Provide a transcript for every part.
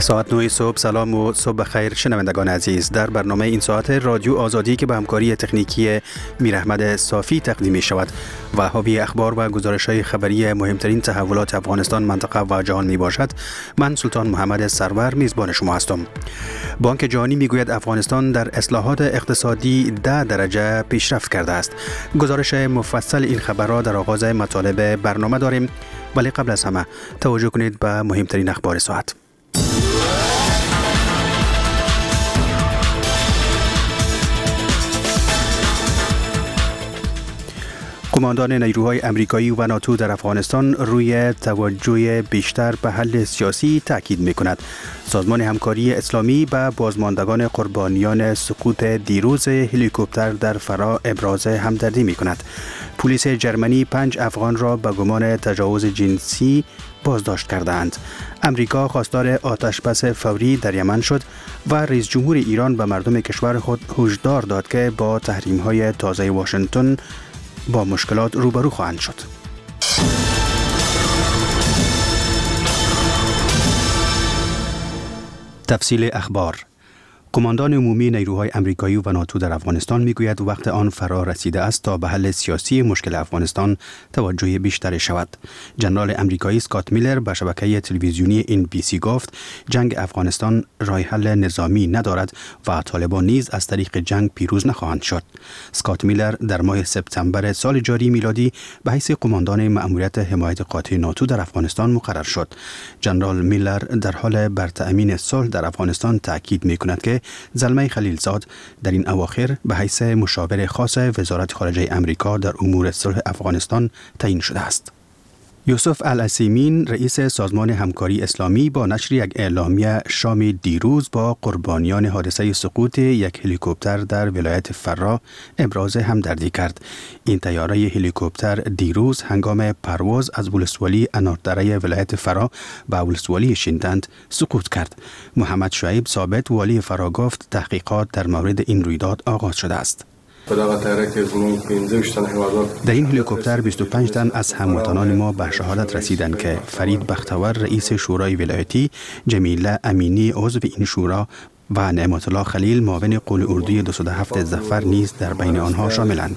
ساعت 9 صبح. سلام و صبح بخیر شنوندگان عزیز. در برنامه این ساعت رادیو آزادی که به همکاری تکنیکی میراحمد صافی تقدیم می شود و حاوی اخبار و گزارش‌های خبری مهمترین تحولات افغانستان، منطقه و جهان می باشد. من سلطان محمد سرور میزبان شما هستم. بانک جهانی می گوید افغانستان در اصلاحات اقتصادی 10 درجه پیشرفت کرده است. گزارش مفصل این خبر را در آغاز مطالب برنامه داریم، ولی قبل از همه توجه کنید به مهمترین اخبار ساعت. قماندان نیروهای امریکایی و ناتو در افغانستان روی توجه بیشتر به حل سیاسی تاکید می‌کند. سازمان همکاری اسلامی به بازماندگان قربانیان سقوط دیروز هلیکوپتر در فرا ابراز همدردی می‌کند. پلیس جرمنی 5 افغان را به گمان تجاوز جنسی بازداشت کردند. امریکا خواستار آتشبس فوری در یمن شد و رئیس جمهور ایران به مردم کشور خود هشدار داد که با تحریم‌های تازه واشنگتن با مشکلات روبرو خواهند شد. تفصیل اخبار. قماندان عمومی نیروهای امریکایی و ناتو در افغانستان میگوید وقت آن فرا رسیده است تا به حل سیاسی مشکل افغانستان توجه بیشتری شود. ژنرال امریکایی اسکات میلر به شبکه تلویزیونی NBC گفت جنگ افغانستان راه حل نظامی ندارد و طالبان نیز از طریق جنگ پیروز نخواهند شد. اسکات میلر در ماه سپتامبر سال جاری میلادی به حیث قماندان مأموریت حمایت قاطع ناتو در افغانستان مقرر شد. ژنرال میلر در حال بر تأمین صلح در افغانستان تاکید میکند که زلمه خلیلزاد در این اواخر به حیث مشاور خاص وزارت خارجه امریکا در امور صلح افغانستان تعیین شده است. یوسف العثیمین رئیس سازمان همکاری اسلامی با نشر یک اعلامیه شام دیروز با قربانیان حادثه سقوط یک هلیکوپتر در ولایت فرا ابراز همدردی کرد. این طیاره هلیکوپتر دیروز هنگام پرواز از ولسوالی اناردره ولایت فرا به ولسوالی شینتند سقوط کرد. محمد شعیب ثابت والی فرا گفت تحقیقات در مورد این رویداد آغاز شده است. در این هلیکوپتر 25 تن از هموطنان ما به شهادت رسیدند که فرید بختور رئیس شورای ولایتی، جمیله امینی عضو این شورا و نعمت الله خلیل معاون قول اردوی 207 ظفر نیز در بین آنها شاملند.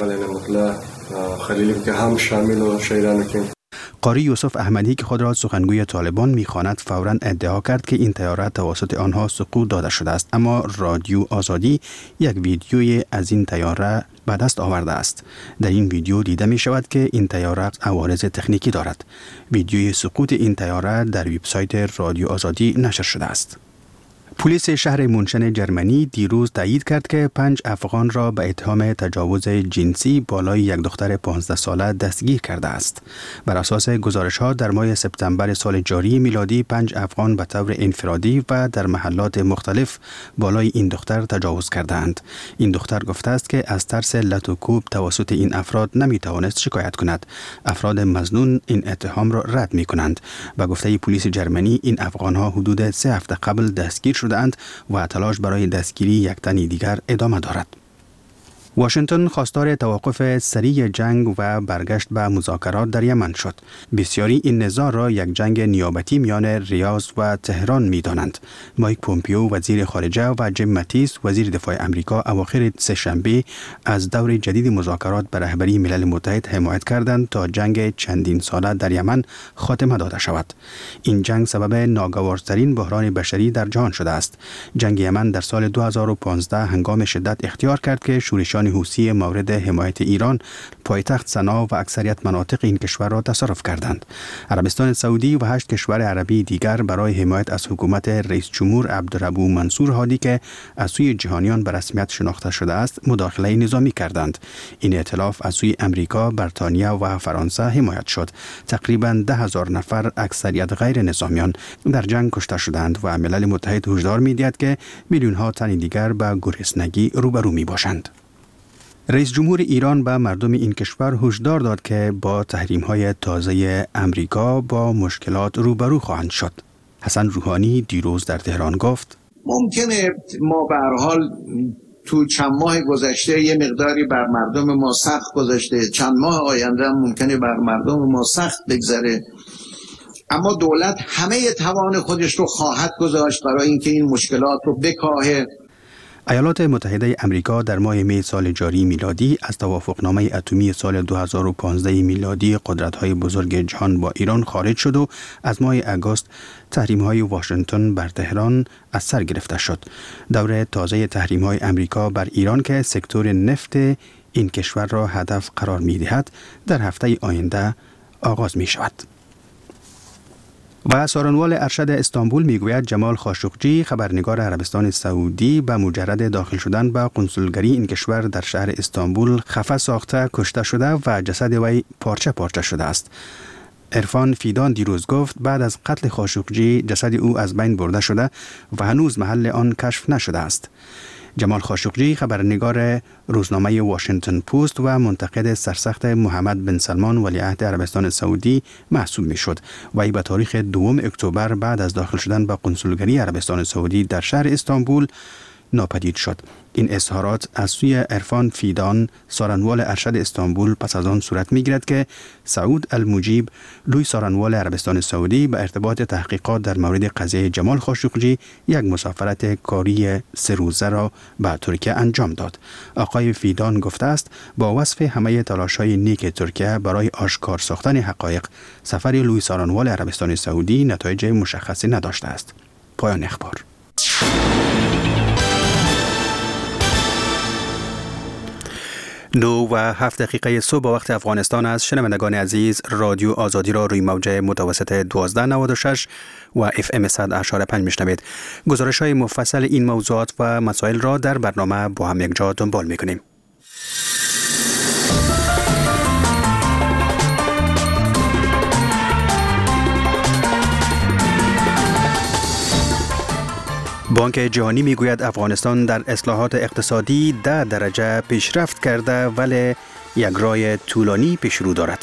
قاری یوسف احمدی که خود را سخنگوی طالبان می‌خواند فوراً ادعا کرد که این طیاره توسط آنها سقوط داده شده است، اما رادیو آزادی یک ویدیوی از این طیاره به دست آورده است. در این ویدیو دیده می شود که این طیاره عوارض تکنیکی دارد. ویدیوی سقوط این طیاره در وبسایت رادیو آزادی نشر شده است. پلیس شهر مونشن جرمنی دیروز تایید کرد که 5 افغان را به اتهام تجاوز جنسی بالای یک دختر 15 ساله دستگیر کرده است. بر اساس گزارش‌ها در ماه سپتامبر سال جاری میلادی 5 افغان به طور انفرادی و در محلات مختلف بالای این دختر تجاوز کردند. این دختر گفته است که از ترس لط و کوب توسط این افراد نمی‌توانست شکایت کند. افراد مظنون این اتهام را رد می‌کنند. به گفته پلیس جرمنی این افغان‌ها حدود 3 هفته قبل دستگیر شدند و تلاش برای دستگیری یک تن دیگر ادامه دارد. واشنگتن خواستار توقف سریع جنگ و برگشت به مذاکرات در یمن شد. بسیاری این نزاع را یک جنگ نیابتی میان ریاض و تهران می‌دانند. مایک پومپیو وزیر خارجه و جیم ماتیس وزیر دفاع امریکا اواخر سه‌شنبه از دور جدید مذاکرات به رهبری ملل متحد حمایت کردند تا جنگ چندین ساله در یمن خاتمه داده شود. این جنگ سبب ناگوارترین بحران بشری در جهان شده است. جنگ یمن در سال 2015 هنگام شدت اختیار کرد که شورشیان حوثی مورد حمایت ایران پایتخت سنا و اکثریت مناطق این کشور را تصرف کردند. عربستان سعودی و 8 کشور عربی دیگر برای حمایت از حکومت رئیس جمهور عبدالربو منصور هادی که از سوی جهانیان به رسمیت شناخته شده است مداخله نظامی کردند. این ائتلاف از سوی امریکا، بریتانیا و فرانسه حمایت شد. تقریباً 10,000 نفر اکثریت غیر نظامیان در جنگ کشته شدند و ملل متحد هشدار می‌دهد که میلیون‌ها تن دیگر به گرسنگی روبرو می‌باشند. رئیس جمهور ایران به مردم این کشور هشدار داد که با تحریم‌های تازه امریکا با مشکلات روبرو خواهند شد. حسن روحانی دیروز در تهران گفت ممکنه ما به هر حال تو چند ماه گذشته یه مقداری بر مردم ما سخت گذشته، چند ماه آینده هم ممکنه بر مردم ما سخت بگذره. اما دولت همه توان خودش رو خواهد گذاشت برای اینکه این مشکلات رو بکاهه. ایالات متحده امریکا در ماه می سال جاری میلادی از توافقنامه اتمی سال 2015 میلادی قدرت‌های بزرگ جهان با ایران خارج شد و از ماه اگست تحریم‌های واشنگتن بر تهران از سر گرفته شد. دوره تازه تحریم‌های امریکا بر ایران که سکتور نفت این کشور را هدف قرار می‌دهد در هفته آینده آغاز می‌شود. و سارنوال ارشد استانبول میگوید جمال خاشقجی خبرنگار عربستان سعودی به مجرد داخل شدن به قنسولگری این کشور در شهر استانبول خفه ساخته کشته شده و جسد وی پارچه پارچه شده است. عرفان فیدان دیروز گفت بعد از قتل خاشقجی جسد او از بین برده شده و هنوز محل آن کشف نشده است. جمال خاشقجی خبرنگار روزنامه واشنگتن پست و منتقد سرسخت محمد بن سلمان ولیعهد عربستان سعودی محسوب میشد. وی به تاریخ 2 اکتبر بعد از داخل شدن به قنسولگری عربستان سعودی در شهر استانبول ناپدید شد. این اظهارات از سوی عرفان فیدان سارنوال ارشد استانبول پس از آن صورت میگیرد که سعود المجیب لوی سارنوال عربستان سعودی به ارتباط تحقیقات در مورد قضیه جمال خاشقجی یک مسافرت کاری 3 روزه را به ترکیه انجام داد. آقای فیدان گفته است با وصف همه تلاش‌های نیک ترکیه برای آشکار ساختن حقایق سفر لوی سارنوال عربستان سعودی نتایج مشخصی نداشته است. پایان اخبار. 9:07 صبح با وقت افغانستان است. شنوندگان عزیز، رادیو آزادی را روی موج متوسط 1296 و FM 100.5 میشنوید. گزارش‌های مفصل این موضوعات و مسائل را در برنامه با هم یکجا دنبال می‌کنیم. بانک جهانی میگوید افغانستان در اصلاحات اقتصادی 10 درجه پیشرفت کرده ولی یک راه طولانی پیش رو دارد.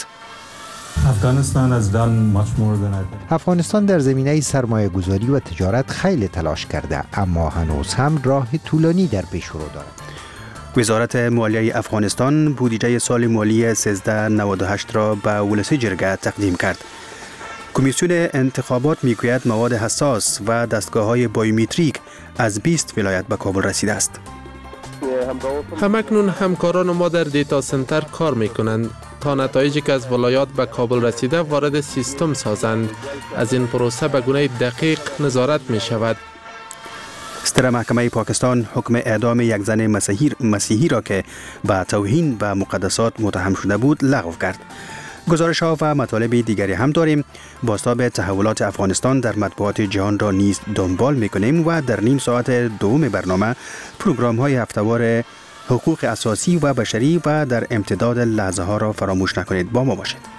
افغانستان در زمینه سرمایه گذاری و تجارت خیلی تلاش کرده اما هنوز هم راه طولانی در پیش رو دارد. وزارت مالیه افغانستان بودجه سال مالی 1398 را به ولسی جرگه تقدیم کرد. کمیسیون انتخابات میگوید مواد حساس و دستگاه‌های بایومتریک از 20 ولایت به کابل رسیده است. همکنون همکاران ما در دیتا سنتر کار میکنند تا نتایجی که از ولایات به کابل رسیده وارد سیستم سازند. از این پروسه به گونه دقیق نظارت می شود. ستره محکمه پاکستان حکم اعدام یک زن مسیحی را که به توهین به مقدسات متهم شده بود لغو کرد. گزارش ها و مطالب دیگری هم داریم. بازتاب تحولات افغانستان در مطبوعات جهان را نیز دنبال میکنیم و در نیم ساعت دوم برنامه پروگرام های هفته‌وار حقوق اساسی و بشری و در امتداد لحظه ها را فراموش نکنید. با ما باشید.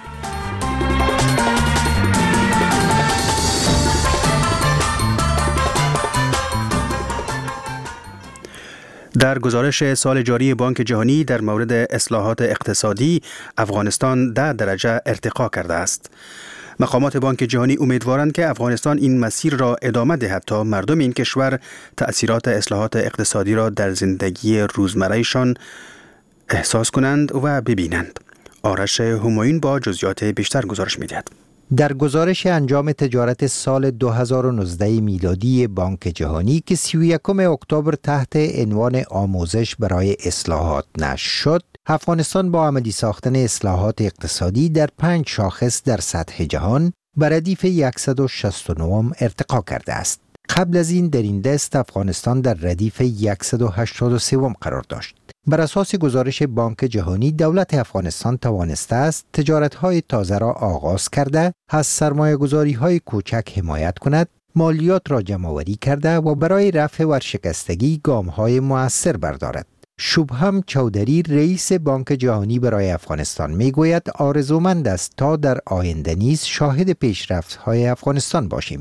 در گزارش سال جاری بانک جهانی در مورد اصلاحات اقتصادی افغانستان 10 درجه ارتقا کرده است. مقامات بانک جهانی امیدوارند که افغانستان این مسیر را ادامه دهد تا مردم این کشور تأثیرات اصلاحات اقتصادی را در زندگی روزمرهشان احساس کنند و ببینند. آرش همایون با جزئیات بیشتر گزارش می‌دهد. در گزارش انجام تجارت سال 2019 میلادی بانک جهانی که 31 اکتبر تحت عنوان آموزش برای اصلاحات نشر شد، افغانستان با عملی ساختن اصلاحات اقتصادی در 5 شاخص در سطح جهان به ردیف 169 ارتقا کرده است. قبل از این در این دست افغانستان در ردیف 183 قرار داشت. بر اساس گزارش بانک جهانی دولت افغانستان توانسته است تجارت‌های تازه را آغاز کرده، از سرمایه‌گذاری‌های کوچک حمایت کند، مالیات را جمع‌آوری کرده و برای رفع ورشکستگی گام‌های مؤثر بردارد. شبهم چودری رئیس بانک جهانی برای افغانستان میگوید آرزومند است تا در آینده نیز شاهد پیشرفت‌های افغانستان باشیم.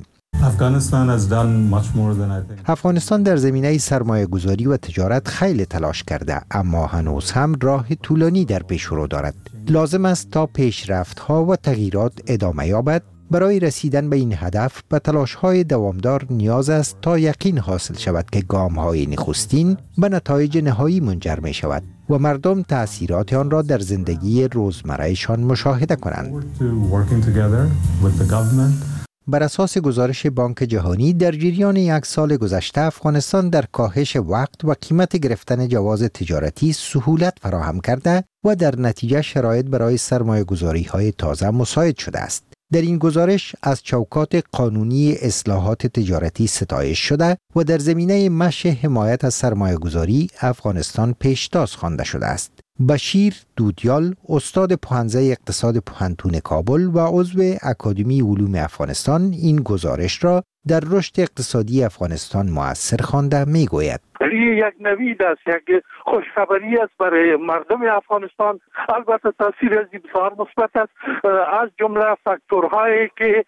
افغانستان در زمینه سرمایه گذاری و تجارت خیلی تلاش کرده اما هنوز هم راه طولانی در پیش رو دارد. لازم است تا پیشرفت‌ها و تغییرات ادامه یابد. برای رسیدن به این هدف به تلاش‌های دوامدار نیاز است تا یقین حاصل شود که گام‌های نخستین به نتایج نهایی منجر می شود و مردم تأثیرات آن را در زندگی روزمرهشان مشاهده کنند. بر اساس گزارش بانک جهانی در جریان یک سال گذشته افغانستان در کاهش وقت و قیمت گرفتن جواز تجارتی سهولت فراهم کرده و در نتیجه شرایط برای سرمایه‌گذاری‌های تازه مساعد شده است. در این گزارش از چوکات قانونی اصلاحات تجارتی ستایش شده و در زمینه مشی حمایت از سرمایه‌گذاری افغانستان پیشتاز خوانده شده است. بشیر دودیال، استاد پوهنځی اقتصاد پوهنتون کابل و عضو اکادمی علوم افغانستان، این گزارش را در رشد اقتصادی افغانستان مؤثر خوانده میگوید: یک نوید است، یک خوشخبری است برای مردم افغانستان. البته تاثیر از بسیار مثبت است، از جمله فاکتورهایی که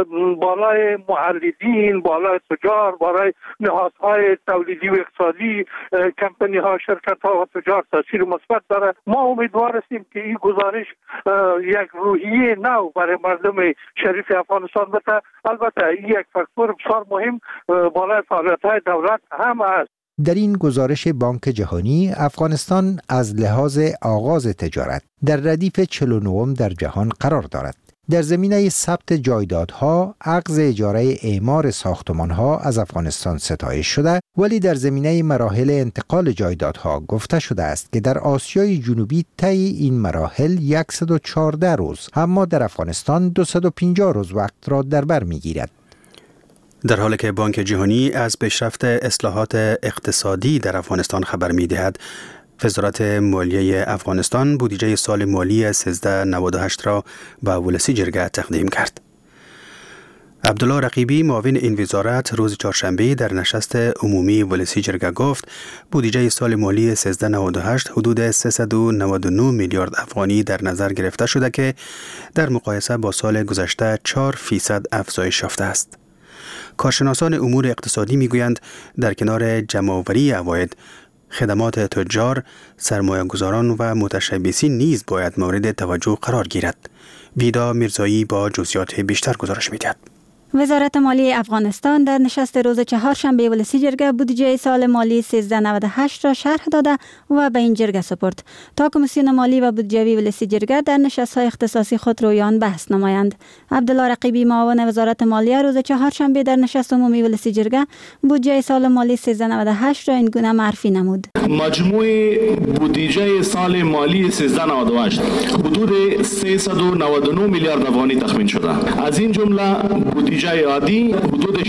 بالای مولدین، بالای تجار، بالای نهادهای تولیدی و اقتصادی، کمپانی ها، شرکت ها و تجار تاثیر مثبت دارد. ما امیدوار هستیم که این گزارش یک روحیه نو برای مردم شریف افغانستان بده. البته این یک فاکتور بسیار مهم بالای فعالیت های دولت هم است. در این گزارش بانک جهانی، افغانستان از لحاظ آغاز تجارت در ردیف 49 در جهان قرار دارد. در زمینه ثبت جایدادها، عقد اجاره اعمار ساختمانها از افغانستان ستایش شده، ولی در زمینه مراحل انتقال جایدادها گفته شده است که در آسیای جنوبی طی این مراحل 114 روز، اما در افغانستان 250 روز وقت را در بر می‌گیرد. در حالی که بانک جهانی از پیشرفت اصلاحات اقتصادی در افغانستان خبر می‌دهد، وزارت مالیه افغانستان بودجه سال مالی 1398 را به ولسی جرگه تقدیم کرد. عبدالله رقیبی، معاون این وزارت، روز چهارشنبه در نشست عمومی ولسی جرگه گفت بودجه سال مالی 1398 حدود 399 میلیارد افغانی در نظر گرفته شده که در مقایسه با سال گذشته 4% افزایش یافته است. کارشناسان امور اقتصادی میگویند در کنار جمع‌آوری عواید، خدمات تجار، سرمایه‌گذاران و متشبثین نیز باید مورد توجه قرار گیرد. ویدا میرزایی با جزئیات بیشتر گزارش می‌دهد. وزارت مالی افغانستان در نشست روز چهارشنبه ولسی جرگه بودجه سال مالی 1398 را شرح داده و به این جرگه سپرد تا کمیسیون مالی و بودجوی ولسی جرگه در نشست‌های اختصاصی خود روی آن بحث نمایند. عبدالله رقیبی، معاون وزارت مالیه، روز چهارشنبه در نشست عمومی ولسی جرگه بودجه سال مالی 1398 را این گونه معرفی نمود: مجموع بودجه سال مالی 1398 حدود 399 میلیارد افغانی تخمین شده. از این جمله بودجه عادی حدود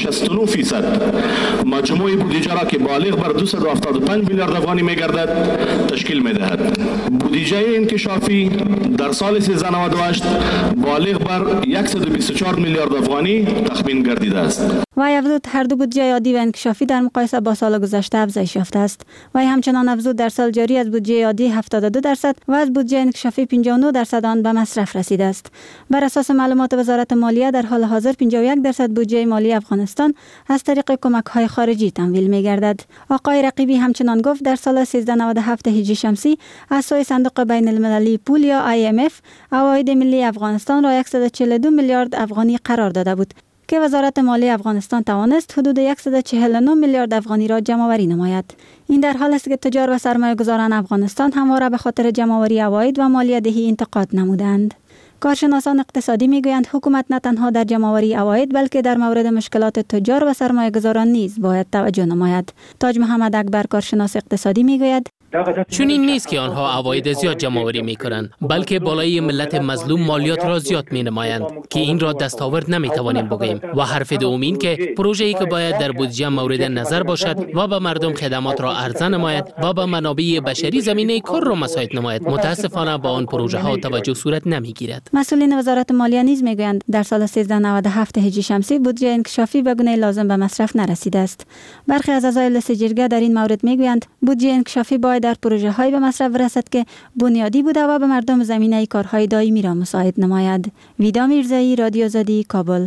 69%، مجموع بودجه را که بالغ بر 275 میلیارد افغانی میگردد تشکیل میدهد. بودجه انکشافی در سال 1398 بالغ بر 124 میلیارد افغانی تخمین گردیده است. وی افزود هر دو بودجه عادی و انکشافی در مقایسه با سال گذشته افزایش یافته است. وی همچنان افزود در سال جاری از بودجه عادی 72% و از بودجه انکشافی 59% آن به مصرف رسیده است. بر اساس معلومات وزارت مالیه در حال حاضر 51% بودجه مالی افغانستان از طریق کمک‌های خارجی تمویل می‌گردد. آقای رقیبی همچنان گفت در سال 1397 هجری شمسی از سوی صندوق بین المللی پول یا IMF عواید ملی افغانستان را 142 میلیارد افغانی قرار داده بود که وزارت مالی افغانستان توانست حدود 149 میلیارد افغانی را جمع‌آوری نماید. این در حال است که تجار و سرمایه‌گذاران افغانستان همواره به خاطر جمع‌آوری عواید و مالیه دهی انتقاد نمودند. کارشناسان اقتصادی میگویند حکومت نه تنها در جمع‌آوری عواید بلکه در مورد مشکلات تجار و سرمایه‌گذاران نیز باید توجه نماید. تاج محمد اکبر، کارشناس اقتصادی، میگوید چون این نیست که آنها عواید زیاد جمع‌آوری می‌کنند، بلکه بالای ملت مظلوم مالیات را زیاد می‌نمایند که این را دستاورد نمی‌توانیم بگوییم. و حرف دوم این که پروژه‌ای که باید در بودجه مورد نظر باشد و به مردم خدمات را عرضه نماید و به منابع بشری زمینه کار را مساعد نماید، متاسفانه با آن پروژه‌ها توجه صورت نمی‌گیرد. مسئولین وزارت مالیه نیز میگویند در سال 1397 هجری شمسی بودجه انکشافی به گونه لازم به مصرف نرسیده است. برخی از اعضای ولسی جرگه در این مورد میگویند بودجه انکشافی باید در پروژه‌های به مصرف برسد که بنیادی بوده و به مردم زمینه کارهای دائمی را مساعد نماید. ویدا میرزایی، رادیو آزادی، کابل.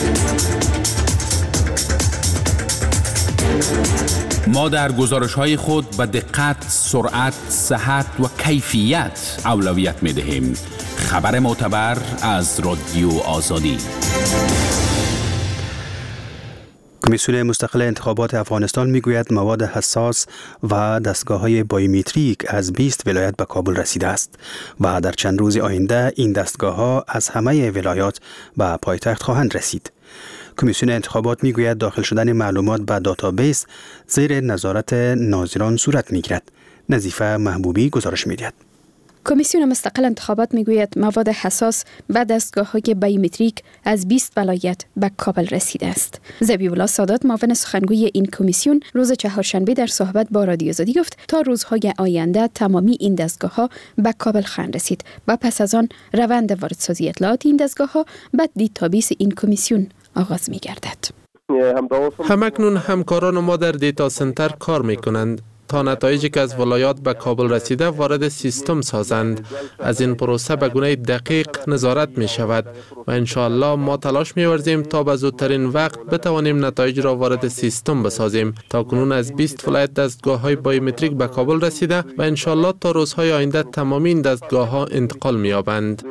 ما در گزارش‌های خود به دقت، سرعت، صحت و کیفیت اولویت می‌دهیم. خبر معتبر از رادیو آزادی. کمیسیون مستقل انتخابات افغانستان میگوید مواد حساس و دستگاه‌های بایومتریک از 20 ولایت به کابل رسیده است و در چند روز آینده این دستگاه‌ها از همه ولایات به پایتخت خواهند رسید. کمیسیون انتخابات میگوید داخل شدن معلومات به دیتابیس زیر نظارت ناظران صورت میگیرد. نظیفه محبوبی گزارش میدهد. کمیسیون مستقل انتخابات میگوید مواد حساس به دستگاه‌های بیومتریک از 20 ولایت به کابل رسیده است. ذبیح سادات معاون سخنگوی این کمیسیون روز چهارشنبه در صحبت با رادیو آزادی گفت تا روزهای آینده تمامی این دستگاه‌ها به کابل خواهند رسید و پس از آن روند واردسازی اطلاعات این دستگاه‌ها به دیتابیس این کمیسیون آغاز می‌گردد. همکنون همکاران ما در دیتا سنتر کار می‌کنند تا نتایجی که از ولایات به کابل رسیده وارد سیستم سازند. از این پروسه به گونه دقیق نظارت می شود و انشاءالله ما تلاش می ورزیم تا به زودترین وقت بتوانیم نتایج را وارد سیستم بسازیم. تا کنون از 20 ولایت دستگاه های بایومتریک به کابل رسیده و انشاءالله تا روزهای آینده تمامی این دستگاه ها انتقال می یابند.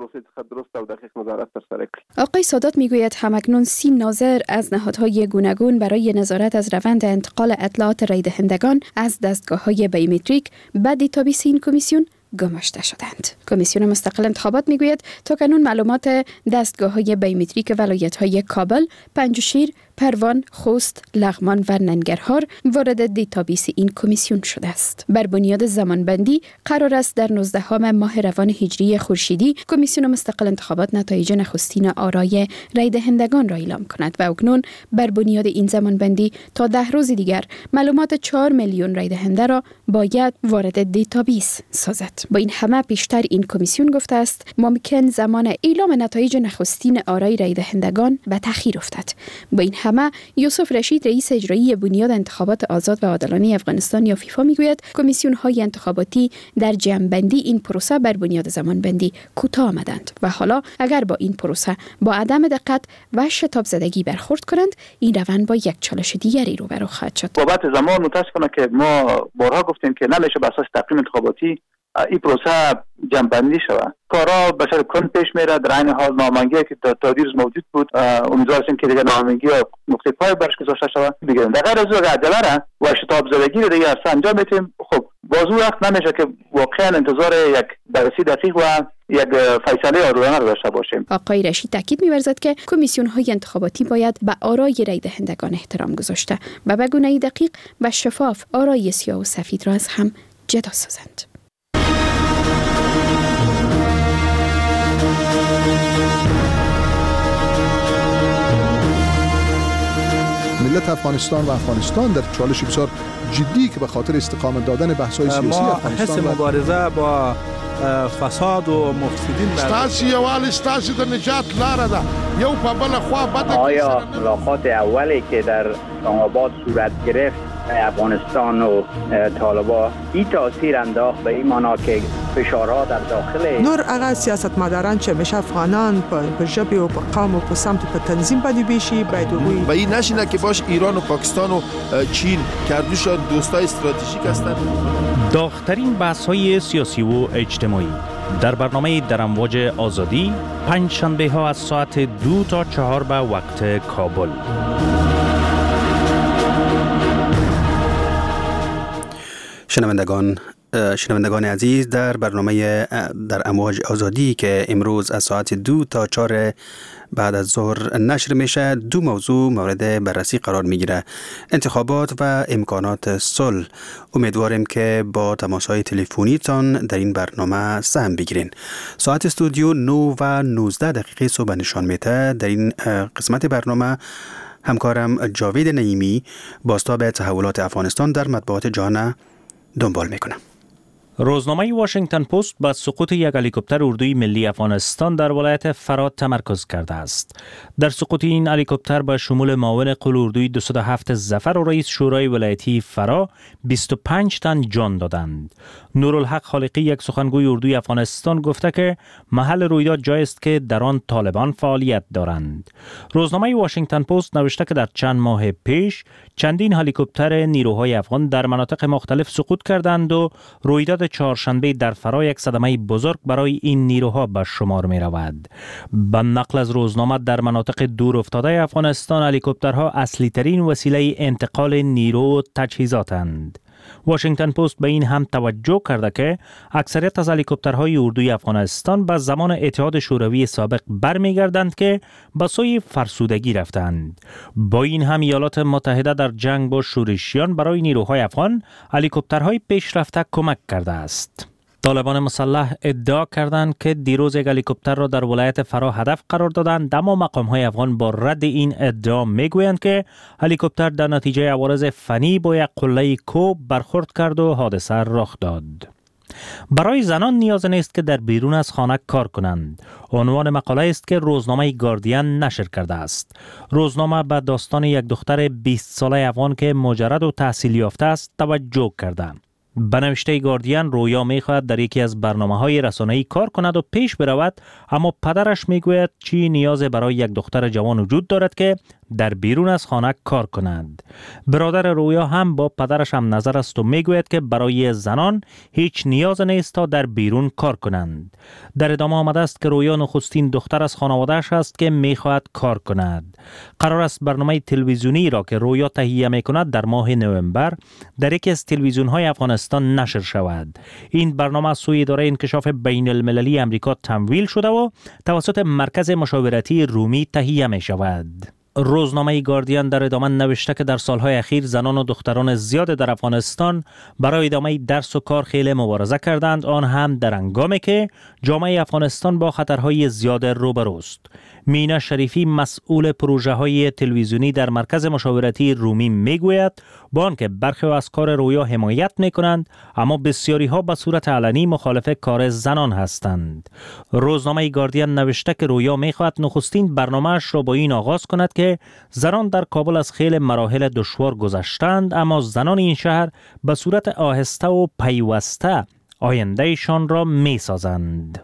آقای سادات می گوید همکنون 30 ناظر از نهادهای گوناگون برای نظارت از روند انتقال اطلاعات رای دهندگان از دستگاه‌های بیومتریک به دیتابیس این کمیسیون گماشته شدند. کمیسیون مستقل انتخابات میگوید تا کنون معلومات دستگاه‌های بیومتریک ولایت‌های کابل، پنجشیر، پروان، خوست، لغمان و ننگرهار وارد دیتابیس این کمیسیون شده است. بر بنیاد زمانبندی قرار است در 19 ماه روان هجری خورشیدی کمیسیون مستقل انتخابات نتایج نخستین آرای رای دهندگان را اعلام کند و اکنون بر بنیاد این زمانبندی تا 10 روز دیگر معلومات 4 میلیون رای دهنده را باید وارد دیتابیس سازد. با این همه پیشتر این کمیسیون گفته است ممکن زمان اعلام نتایج نخستین آرای رای دهندگان به تأخیر افتد. با این همه یوسف رشید رئیس اجرایی بنیاد انتخابات آزاد و عادلانه افغانستان یا فیفا میگوید کمیسیون های انتخاباتی در جمع‌بندی این پروسه بر بنیاد زمانبندی کوتاه آمدند و حالا اگر با این پروسه با عدم دقت و شتاب زدگی برخورد کنند این روند با یک چالش دیگری روبرو خواهد شد. بابت زمان متاسفانه که ما بارها گفتیم که نمیشه بر اساس تقویم انتخاباتی این پروسه جمع‌بندی شود. کارا به صورت کند پیش میره. در این حال نامنگی که تا دیروز موجود بود امیدوار هستیم که دیگه نامنگی نقطه پای برش گذاشته شود. دیگه در غیر از اون عجله و شتاب زدگی رو دیگه اصلا انجام میتیم. خب بازو وقت نمیشه که واقعا انتظار یک بررسی دقیق و یک فیصله عادلانه داشته باشیم. آقای رشید تاکید می‌ورزد که کمیسیون‌های انتخاباتی باید به آرای رای دهندگان احترام گذاشته و به گونه‌ای دقیق و شفاف آرای سیاه و سفید را از هم جدا سازند. ملت افغانستان و افغانستان در چالش بسیار جدی که به خاطر استقامت دادن بحث‌های سیاسی افغانستان حس مبارزه با فساد و مفسدین ستاسي یوال ستاسي د نجات لاره ده یو په بل خوا بده. آیا ملاقات اولی که در اسلام‌آباد صورت گرفت افغانستان و طالبان این تاثیر انداخت به این معنا که فشارها در داخل نور هغه سیاستمداران چې همیشه افغانان په ژبه او په قوم او په سمت په تنظیم باندې بیشي باید وګوري و این نشینه که باش ایران و پاکستان و چین کردوش دوستای استراتژیک هستند. داغ‌ترین بحث‌های سیاسی و اجتماعی در برنامه در امواج آزادی پنج شنبه ها از ساعت 2 تا 4 به وقت کابل. شنوندگان عزیز، در برنامه در امواج آزادی که امروز از ساعت 2 تا 4 بعد از ظهر نشر میشه، دو موضوع مورد بررسی قرار میگیره: انتخابات و امکانات صلح. امیدواریم که با تماس‌های تلفنیتان در این برنامه سهم بگیرین. ساعت استودیو 9 و 19 دقیقه صبح نشان میده. در این قسمت برنامه همکارم جاوید نعیمی بازتاب تحولات افغانستان در مطبوعات جهان دنبال میکنه. روزنامه واشنگتن پست به سقوط یک هلیکوپتر اردوی ملی افغانستان در ولایت فرات تمرکز کرده است. در سقوط این هلیکوپتر به شمول معاون قول اردوی 207 ظفر و رئیس شورای ولایتی فرا 25 تن جان دادند. نورالحق خالقی، یک سخنگوی اردوی افغانستان، گفته که محل رویداد جایی است که در آن طالبان فعالیت دارند. روزنامه واشنگتن پست نوشته که در چند ماه پیش چندین هلیکوپتر نیروهای افغان در مناطق مختلف سقوط کردند و رویداد چهارشنبه در فرا یک صدمه بزرگ برای این نیروها به شمار می رود. به نقل از روزنامه در مناطق دور افتاده افغانستان هلیکوپترها اصلی ترین وسیله انتقال نیرو و تجهیزاتند. واشنگتن پست به این هم توجه کرده که اکثریت از هلیکوپترهای اردوی افغانستان به زمان اتحاد شوروی سابق برمیگردند که به سوی فرسودگی رفتند. با این هم ایالات متحده در جنگ با شورشیان برای نیروهای افغان هلیکوپترهای پیشرفته کمک کرده است. طالبان مسلح ادعا کردند که دیروز یک هلیکوپتر را در ولایت فرا هدف قرار دادند، اما مقام‌های افغان با رد این ادعا میگویند که هلیکوپتر در نتیجه عوارض فنی با یک قله کوه برخورد کرد و حادثه رخ داد. برای زنان نیاز نیست که در بیرون از خانه کار کنند. عنوان مقاله است که روزنامه گاردین نشر کرده است. روزنامه به داستان یک دختر 20 ساله افغان که مجرد و تحصیل یافته است توجه کرده. به نوشته گاردین رویا می‌خواهد در یکی از برنامه‌های رسانه‌ای کار کند و پیش برود، اما پدرش میگوید چی نیاز برای یک دختر جوان وجود دارد که در بیرون از خانه کار کند. برادر رویا هم با پدرش هم نظر است و میگوید که برای زنان هیچ نیاز نیست تا در بیرون کار کنند. در ادامه آمده است که رویا نخستین دختر از خانواده‌اش است که میخواهد کار کند. قرار است برنامه تلویزیونی را که رویا تهیه میکند در ماه نوامبر در یکی از تلویزیون‌های افغانستان نشر شود. این برنامه از سوی اداره انکشاف بین المللی امریکا تمویل شده و توسط مرکز مشاورتی رومی تهیه می شود. روزنامه گاردین در ادامه نوشته که در سالهای اخیر زنان و دختران زیاد در افغانستان برای ادامه درس و کار خیلی مبارزه کردند، آن هم در هنگامی که جامعه افغانستان با خطرهای زیاد روبروست. مینا شریفی مسئول پروژه های تلویزیونی در مرکز مشاورتی رومی میگوید با آنکه برخی از کار رویا حمایت میکنند، اما بسیاری ها به صورت علنی مخالف کار زنان هستند. روزنامه گاردین نوشته که رویا میخواهد نخستین برنامه‌اش را با این آغاز کند که زنان در کابل از خیلی مراحل دشوار گذشتند، اما زنان این شهر به صورت آهسته و پیوسته آیندهشان را میسازند.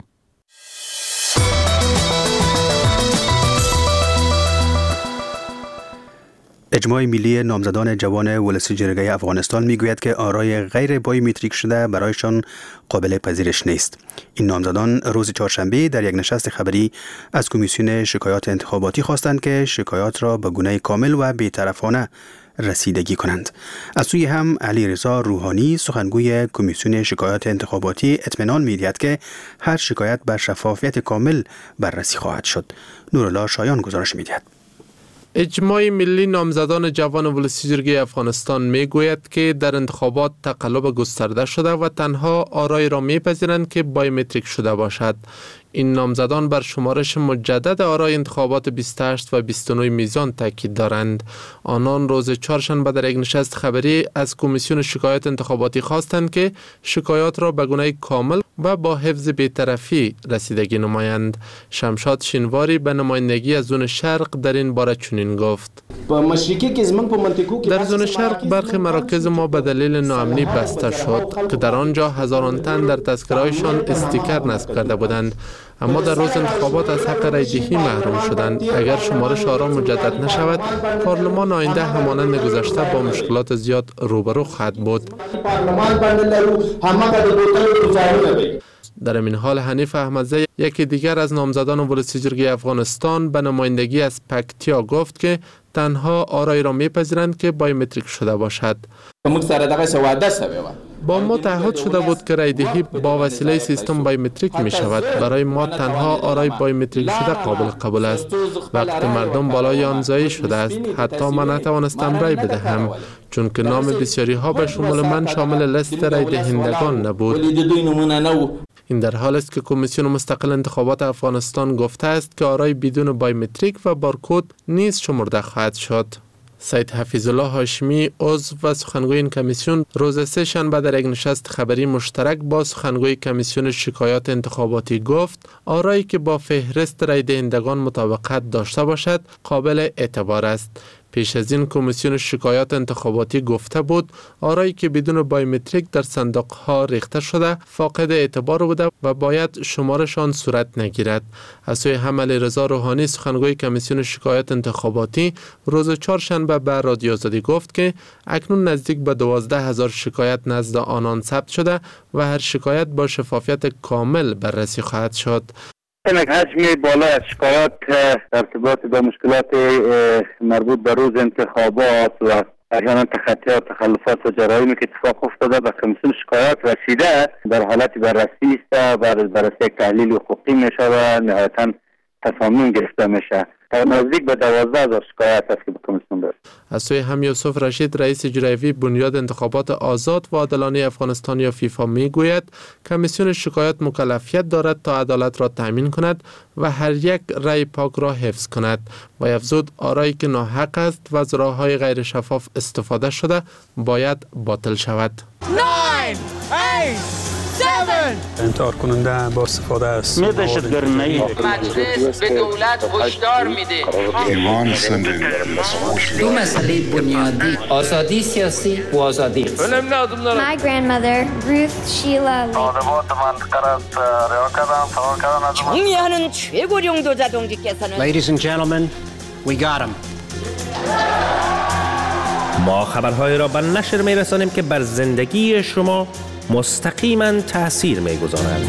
اجماع ملی نامزدان جوان ولسی جرگه افغانستان میگوید که آرای غیر بایومتریک شده برایشان قابل پذیرش نیست. این نامزدان روز چهارشنبه در یک نشست خبری از کمیسیون شکایات انتخاباتی خواستند که شکایات را به گونه کامل و بی‌طرفانه رسیدگی کنند. از سوی هم علی رضا روحانی سخنگوی کمیسیون شکایات انتخاباتی اطمینان می‌دهد که هر شکایت به شفافیت کامل بررسی خواهد شد. نورالله شایان گزارش می‌دهد. اجماع ملی نامزدان جوان ولسی جرگه افغانستان میگوید که در انتخابات تقلب گسترده شده و تنها آرای را میپذیرند که بایومتریک شده باشد. این نامزدان بر شمارش مجدد آرای انتخابات 28 و 29 میزان تاکید دارند. آنان روز چهارشنبه در یک نشست خبری از کمیسیون شکایات انتخاباتی خواستند که شکایات را به گونه کامل و با حفظ بی‌طرفی رسیدگی نمایند. شمشاد شینواری به نمایندگی از زون شرق در این باره چنین گفت: در زون شرق برخی مراکز ما به دلیل ناامنی بسته شد که در آنجا هزاران تن در تذکره‌هایشان استیکر نصب کرده بودند، اما در روز انتخابات از حق رایدهی محروم شدند. اگر شمارش آرا مجدد نشود، پارلمان آینده همانند گذشته با مشکلات زیاد روبرو خواهد بود. در این حال حنیف احمدزی یکی دیگر از نامزدان ولسی جرگه افغانستان به نمایندگی از پکتیا گفت که تنها آرای را میپذیرند که بایومتریک شده باشد. با ما تعهد شده بود که رایدهی با وسیله سیستم بایومتریک می شود. برای ما تنها آرای بایومتریک شده قابل قبول است. وقت مردم بالای آن ضایع شده است. حتی من نتوانستم رای بدهم چون که نام بسیاری ها به شمول من شامل لیست رای دهندگان نبود. این در حال است که کمیسیون مستقل انتخابات افغانستان گفته است که آرای بدون بایومتریک و بارکد نیز شمرده خواهد شد. سید حفیظ الله هاشمی عضو و سخنگوی این کمیسیون روز سه شنبه در یک نشست خبری مشترک با سخنگوی کمیسیون شکایات انتخاباتی گفت آرایی که با فهرست رای دهندگان مطابقت داشته باشد قابل اعتبار است. پیش از این کمیسیون شکایات انتخاباتی گفته بود آرایی که بدون بایومتریک در صندوق‌ها ریخته شده فاقد اعتبار بوده و باید شمارشان صورت نگیرد. از سوی هم علی رضا روحانی سخنگوی کمیسیون شکایات انتخاباتی روز چهارشنبه به رادیو آزادی گفت که اکنون نزدیک به 12,000 شکایت نزد آنان ثبت شده و هر شکایت با شفافیت کامل بررسی خواهد شد. این حجم بالا از شکایات در ارتباط با مشکلات مربوط به روز انتخابات و احیانا تخطی و تخلفات و جرایمی که اتفاق افتاده به کمیسیون شکایات رسیده در حالت بررسی است، بررسی یک تحلیل حقوقی میشه و نهایتا تصامیم گرفته میشه. نزدیک به 12,000 شکایت است که به کمیسیون داره. از سوی هم یوسف رشید رئیس اجرایی بنیاد انتخابات آزاد و عادلانه افغانستان یا فیفا میگوید کمیسیون شکایات مکلفیت دارد تا عدالت را تامین کند و هر یک رأی پاک را حفظ کند و افزود آرایی که ناحق است و از راه‌های غیر شفاف استفاده شده باید باطل شود. 9 8 7 انتحار کننده با استفاده است. دهشتگردی مجلس به دولت هشدار میده. دو مسئله بنیادی، آزادی سیاسی و آزادی اقتصادی. My grandmother, Ruth Sheila Lee. 정리하는 최고령 도자동지께서는 Ladies and gentlemen, we got him. ما خبرهای را به نشر می‌رسانیم که بر زندگی شما مستقیما تأثیر می‌گذارند.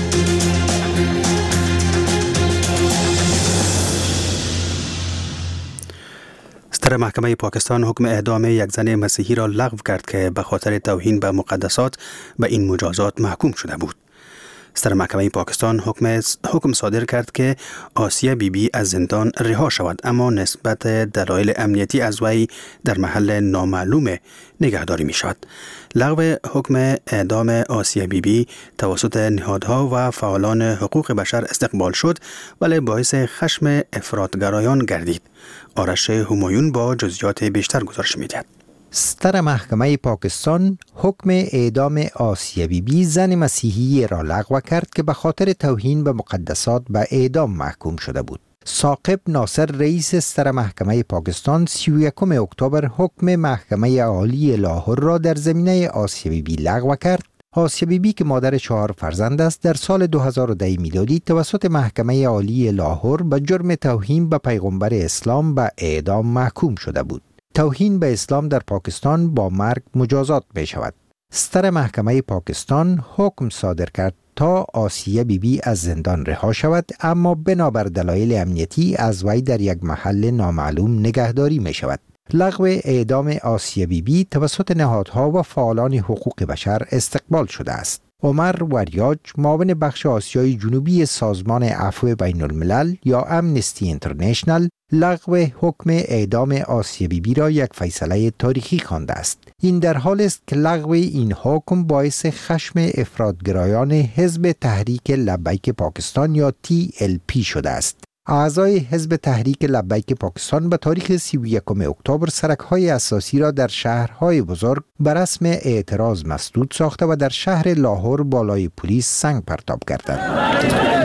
ستر محکمه پاکستان حکم اعدام یک زن مسیحی را لغو کرد که به خاطر توهین به مقدسات به این مجازات محکوم شده بود. ستر محکمه پاکستان حکم صادر کرد که آسیه بیبی از زندان رها شود، اما نسبت دلایل امنیتی از وی در محل نامعلوم نگهداری می شود. لغو حکم اعدام آسیه بیبی توسط نهادها و فعالان حقوق بشر استقبال شد، ولی باعث خشم افراطگرایان گردید. آرش همایون با جزئیات بیشتر گزارش می‌دهد. ستر محکمه پاکستان حکم اعدام آسیه بیبی زن مسیحی را لغو کرد که به خاطر توهین به مقدسات به اعدام محکوم شده بود. ثاقب ناصر رئیس ستر محکمه پاکستان 31 اکتبر حکم محکمه عالی لاهور را در زمینه آسیه بیبی لغو کرد. آسیه بیبی که مادر 4 فرزند است در سال 2010 میلادی توسط محکمه عالی لاهور به جرم توهین به پیغمبر اسلام به اعدام محکوم شده بود. توهین به اسلام در پاکستان با مرگ مجازات می شود. ستر محکمه پاکستان حکم صادر کرد تا آسیه بیبی از زندان رها شود، اما بنابر دلایل امنیتی از وی در یک محل نامعلوم نگهداری می شود. لغو اعدام آسیه بیبی توسط نهادها و فعالان حقوق بشر استقبال شده است. عمر وریاج معاون بخش آسیای جنوبی سازمان عفو بین الملل یا امنستی اینترنشنل لغو حکم اعدام آسیه بیبی را یک فیصله تاریخی خوانده است. این در حال است که لغو این حکم باعث خشم افراطگرایان حزب تحریک لبیک پاکستان یا TLP شده است. اعضای حزب تحریک لبیک پاکستان به تاریخ 31 اکتبر سرک‌های اساسی را در شهرهای بزرگ به رسم اعتراض مسدود ساخته و در شهر لاهور بالای پلیس سنگ پرتاب کردند.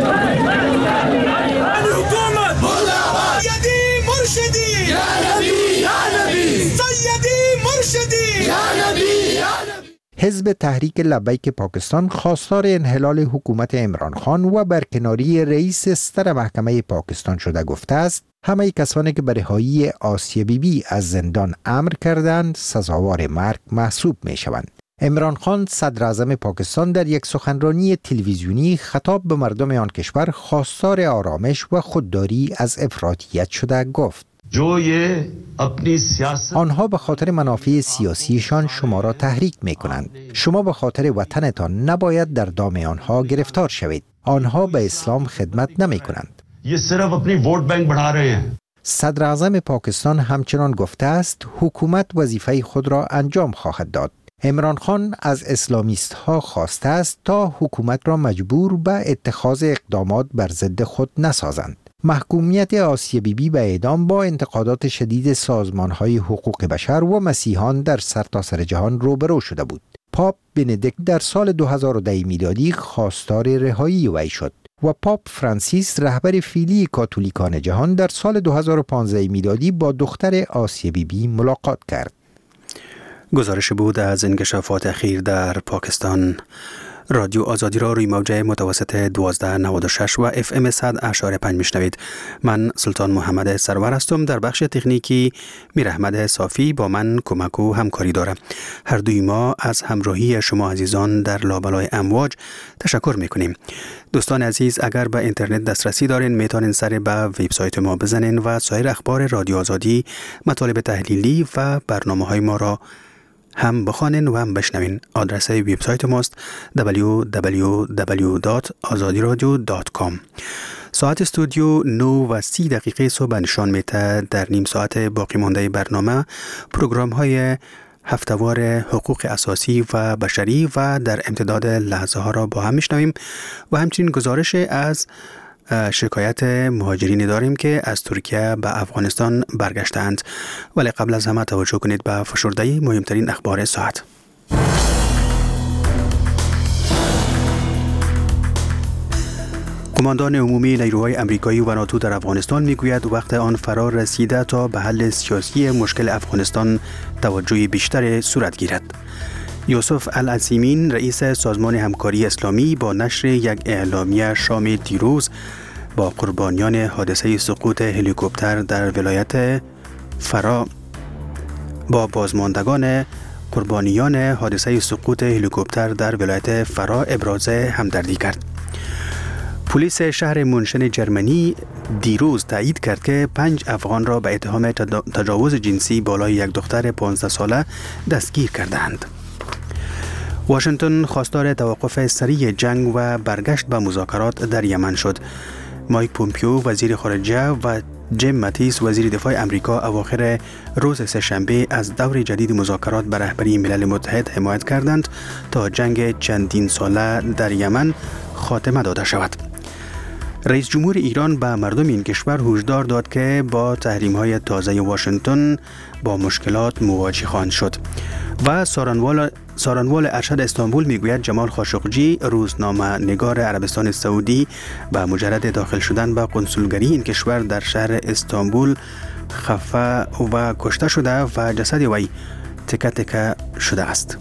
حزب تحریک لبیک پاکستان خواستار انحلال حکومت عمران خان و برکناری رئیس ستر محکمه پاکستان شده گفته است همه کسانی که به رهایی آسیه بیبی از زندان امر کردند سزاوار مرگ محسوب می شوند. عمران خان صدر اعظم پاکستان در یک سخنرانی تلویزیونی خطاب به مردم آن کشور خواستار آرامش و خودداری از افراطیت شده گفت: آنها به خاطر منافع سیاسیشان شما را تحریک می کنند. شما به خاطر وطنتان نباید در دام آنها گرفتار شوید. آنها به اسلام خدمت نمی کنند. صدر اعظم پاکستان همچنان گفته است حکومت وظیفه خود را انجام خواهد داد. عمران خان از اسلامیست ها خواسته است تا حکومت را مجبور به اتخاذ اقدامات بر ضد خود نسازند. محکومیت آسیه بیبی به اعدام با انتقادات شدید سازمان‌های حقوق بشر و مسیحیان در سرتاسر جهان روبرو شده بود. پاپ بندیکت در سال 2010 میلادی خواستار رهایی وی شد و پاپ فرانسیس رهبر فعلی کاتولیکان جهان در سال 2015 میلادی با دختر آسیه بیبی ملاقات کرد. گزارش بود از انکشافات اخیر در پاکستان. رادیو آزادی را روی موجه متوسط 1296 و FM 100.5 میشنوید. من سلطان محمد سرور هستم. در بخش تکنیکی میر احمد صافی با من کمک و همکاری دارم. هر دوی ما از همراهی شما عزیزان در لابلای امواج تشکر میکنیم. دوستان عزیز، اگر به اینترنت دسترسی دارین میتونین سر به وبسایت ما بزنین و سایر اخبار رادیو آزادی، مطالب تحلیلی و برنامه‌های ما را هم بخوانین و هم بشنوین. آدرس وبسایت ماست www.azadiradio.com. ساعت استودیو 9:30 صبح نشان میده. در نیم ساعت باقی مانده برنامه پروگرام های هفتهوار حقوق اساسی و بشری و در امتداد لحظه ها را با هم میشنویم و همچنین گزارش از شکایت مهاجرینی داریم که از ترکیه به افغانستان برگشتند. ولی قبل از همه توجه کنید به فشرده مهمترین اخبار ساعت. قماندان عمومی نیروهای امریکایی و ناتو در افغانستان میگوید وقت آن فرا رسیده تا به حل سیاسی مشکل افغانستان توجه بیشتر صورت گیرد. یوسف العثیمین رئیس سازمان همکاری اسلامی با نشر یک اعلامیه شام دیروز با قربانیان حادثه سقوط هلیکوپتر در ولایت فرا با بازماندگان قربانیان حادثه سقوط هلیکوپتر در ولایت فرا ابراز همدردی کرد. پلیس شهر منشن جرمنی دیروز تایید کرد که 5 افغان را به اتهام تجاوز جنسی بالای یک دختر 15 ساله دستگیر کردند. واشنگتن خواستار توقف سریع جنگ و برگشت به مذاکرات در یمن شد. مایک پومپیو وزیر خارجه و جیم ماتیس وزیر دفاع امریکا اواخر روز سه‌شنبه از دور جدید مذاکرات به رهبری ملل متحد حمایت کردند تا جنگ چندین ساله در یمن خاتمه داده شود. رئیس جمهور ایران به مردم این کشور هشدار داد که با تحریم‌های تازه واشنگتن با مشکلات مواجه خواهند شد. و سارنوال ارشد استانبول میگوید جمال خاشقجی روزنامه نگار عربستان سعودی با مجرد داخل شدن به قنسولگری این کشور در شهر استانبول خفه و کشته شده و جسد وی تکه تکه شده است.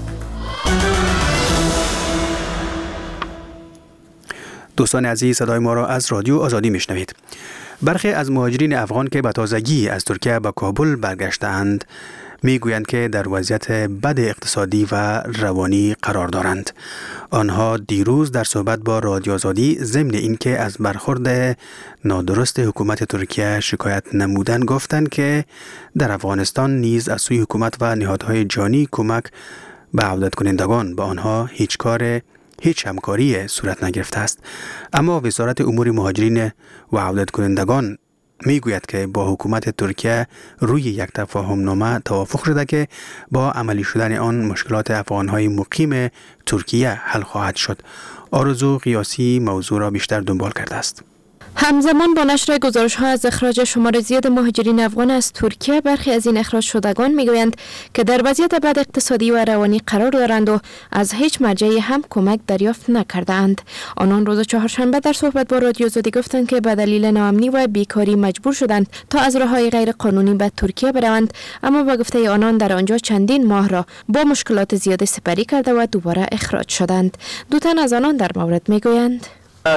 دوستان عزیز، صدای ما را از رادیو آزادی میشنوید. برخی از مهاجرین افغان که به تازگی از ترکیه به کابل برگشتند میگویند که در وضعیت بد اقتصادی و روانی قرار دارند. آنها دیروز در صحبت با رادیو آزادی ضمن اینکه از برخورد نادرست حکومت ترکیه شکایت نمودند گفتند که در افغانستان نیز از سوی حکومت و نهادهای جهانی کمک به عودت کنندگان به آنها هیچ همکاری صورت نگرفته است. اما وزارت امور مهاجرین و عودت کنندگان میگوید که با حکومت ترکیه روی یک تفاهمنامه توافق شده که با عملی شدن آن مشکلات افغانهای مقیم ترکیه حل خواهد شد. آرزو قیاسی موضوع را بیشتر دنبال کرده است. همزمان با نشر گزارش‌ها از اخراج شمار زیاد مهاجرین افغان از ترکیه، برخی از این اخراج شدگان میگویند که در وضعیت بد اقتصادی و روانی قرار دارند و از هیچ مرجعی هم کمک دریافت نکردند. آنان روز چهارشنبه در صحبت با رادیو آزادی گفتند که به دلیل ناامنی و بیکاری مجبور شدند تا از راه‌های غیر قانونی به ترکیه بروند، اما با گفته آنان در آنجا چندین ماه را با مشکلات زیاد سپری کرده و دوباره اخراج شدند. دو تن از آنان در مورد میگویند: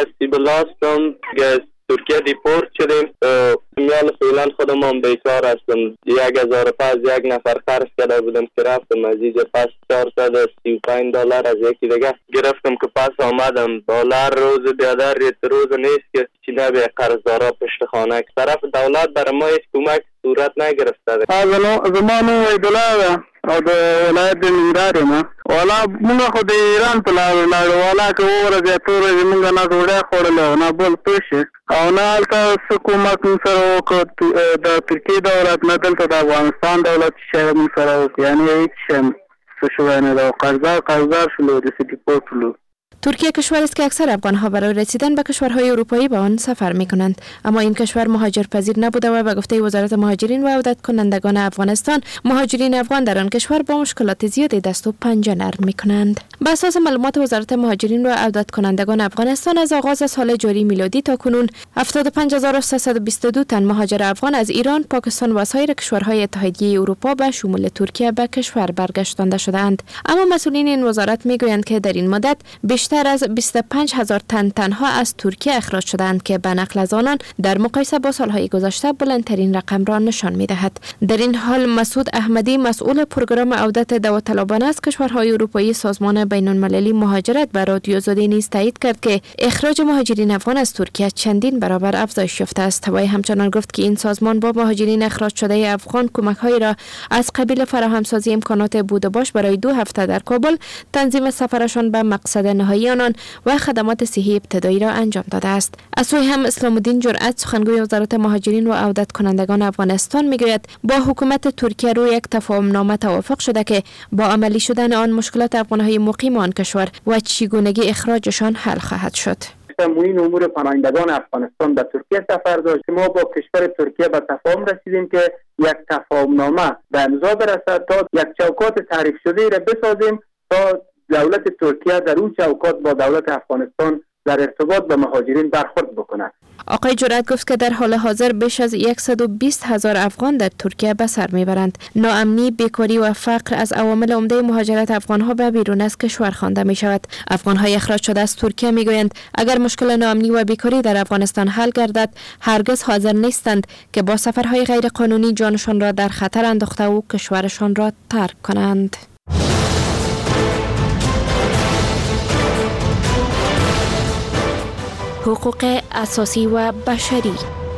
ترکیه دیپورت شدیم. میان فعلا خودم هم بیکار هستم. 1000 پس یک نفر خرج کرده بودم که رفتم از اینجا پس $435 از یکی دیگه گرفتم که پس آمدم. دلار روز بیادر روز نیست که چینه به قرضدارا پشت خانه که طرف دولت برای ما هیچ کمک صورت نگرفته. زمان دلار او د ولایت ننګرهار ما والا موږ خو د ایران په لار والا که ورځ تور موږ نه ډوډۍ خوړله نه بل څه او نه هلته حکومت سره وکړ د ترکیې دولت نه دلته د افغانستان دولت چې موږ سره یعنی هیڅ څه شوی نه ده. قرضدار شولو د سټي پورټلو. ترکیه کشوری است که اکثر افغان‌ها برای رسیدن به کشورهای اروپایی به آن سفر می‌کنند، اما این کشور مهاجرپذیر نبوده و به گفته وزارت مهاجرین و عودت کنندگان افغانستان، مهاجرین افغان در آن کشور با مشکلات زیادی دست و پنجه نرم می‌کنند. بر اساس معلومات وزارت مهاجرین و عودت کنندگان افغانستان، از آغاز سال جاری میلادی تا کنون 75322 تن مهاجر افغان از ایران، پاکستان و سایر کشورهای اتحادیه اروپا به شمول ترکیه به کشور برگشتانده شدند. اما مسئولین این وزارت میگویند که در این مدت بیشتر از 25000 تن تنها از ترکیه اخراج شدند که به نقل از آنان در مقایسه با سالهای گذشته بلندترین رقم را نشان میدهد. در این حال مسعود احمدی، مسئول پروگرام عودت داوطلبان از کشورهای اروپایی سازمان بین‌المللی مهاجرت، به رادیو آزادی نیز تایید کرد که اخراج مهاجرین افغان از ترکیه چندین برابر افزایش یافته است. و همچنان گفت که این سازمان با مهاجرین اخراج شده افغان کمک‌هایی را از قبیل فراهمسازی امکانات بود و باش برای 2 هفته در کابل، تنظیم سفرشان به مقصد نهایی آنان و خدمات صحی ابتدایی را انجام داده است. از سوی هم اسلام الدین جرأت، سخنگوی وزارت مهاجرین و عودت کنندگان افغانستان، میگوید با حکومت ترکیه روی یک تفاهمنامه توافق شده که با عملی شدن آن مشکلات افغان‌های مقیم آن کشور و چگونگی اخراجشان حل خواهد شد. این امور پناهندگان افغانستان به ترکیه سفر داشت. ما با کشور ترکیه به تفاهم رسیدیم که یک تفاهمنامه به امضا برسد تا یک چوکات تعریف شده را بسازیم تا دولت ترکیه در اون چوکات با دولت افغانستان در ارتباط با مهاجرین برخورد بکند. آقای جرأت گفت که در حال حاضر بیش از 120,000 افغان در ترکیه به سر میبرند. ناامنی، بیکاری و فقر از عوامل عمده مهاجرت افغانها به بیرون از کشور خوانده می شود. افغانهای اخراج شده از ترکیه میگویند اگر مشکل ناامنی و بیکاری در افغانستان حل گردد، هرگز حاضر نیستند که با سفرهای غیر قانونی جانشان را در خطر انداخته و کشورشان را ترک کنند. حقوق اساسی و بشری.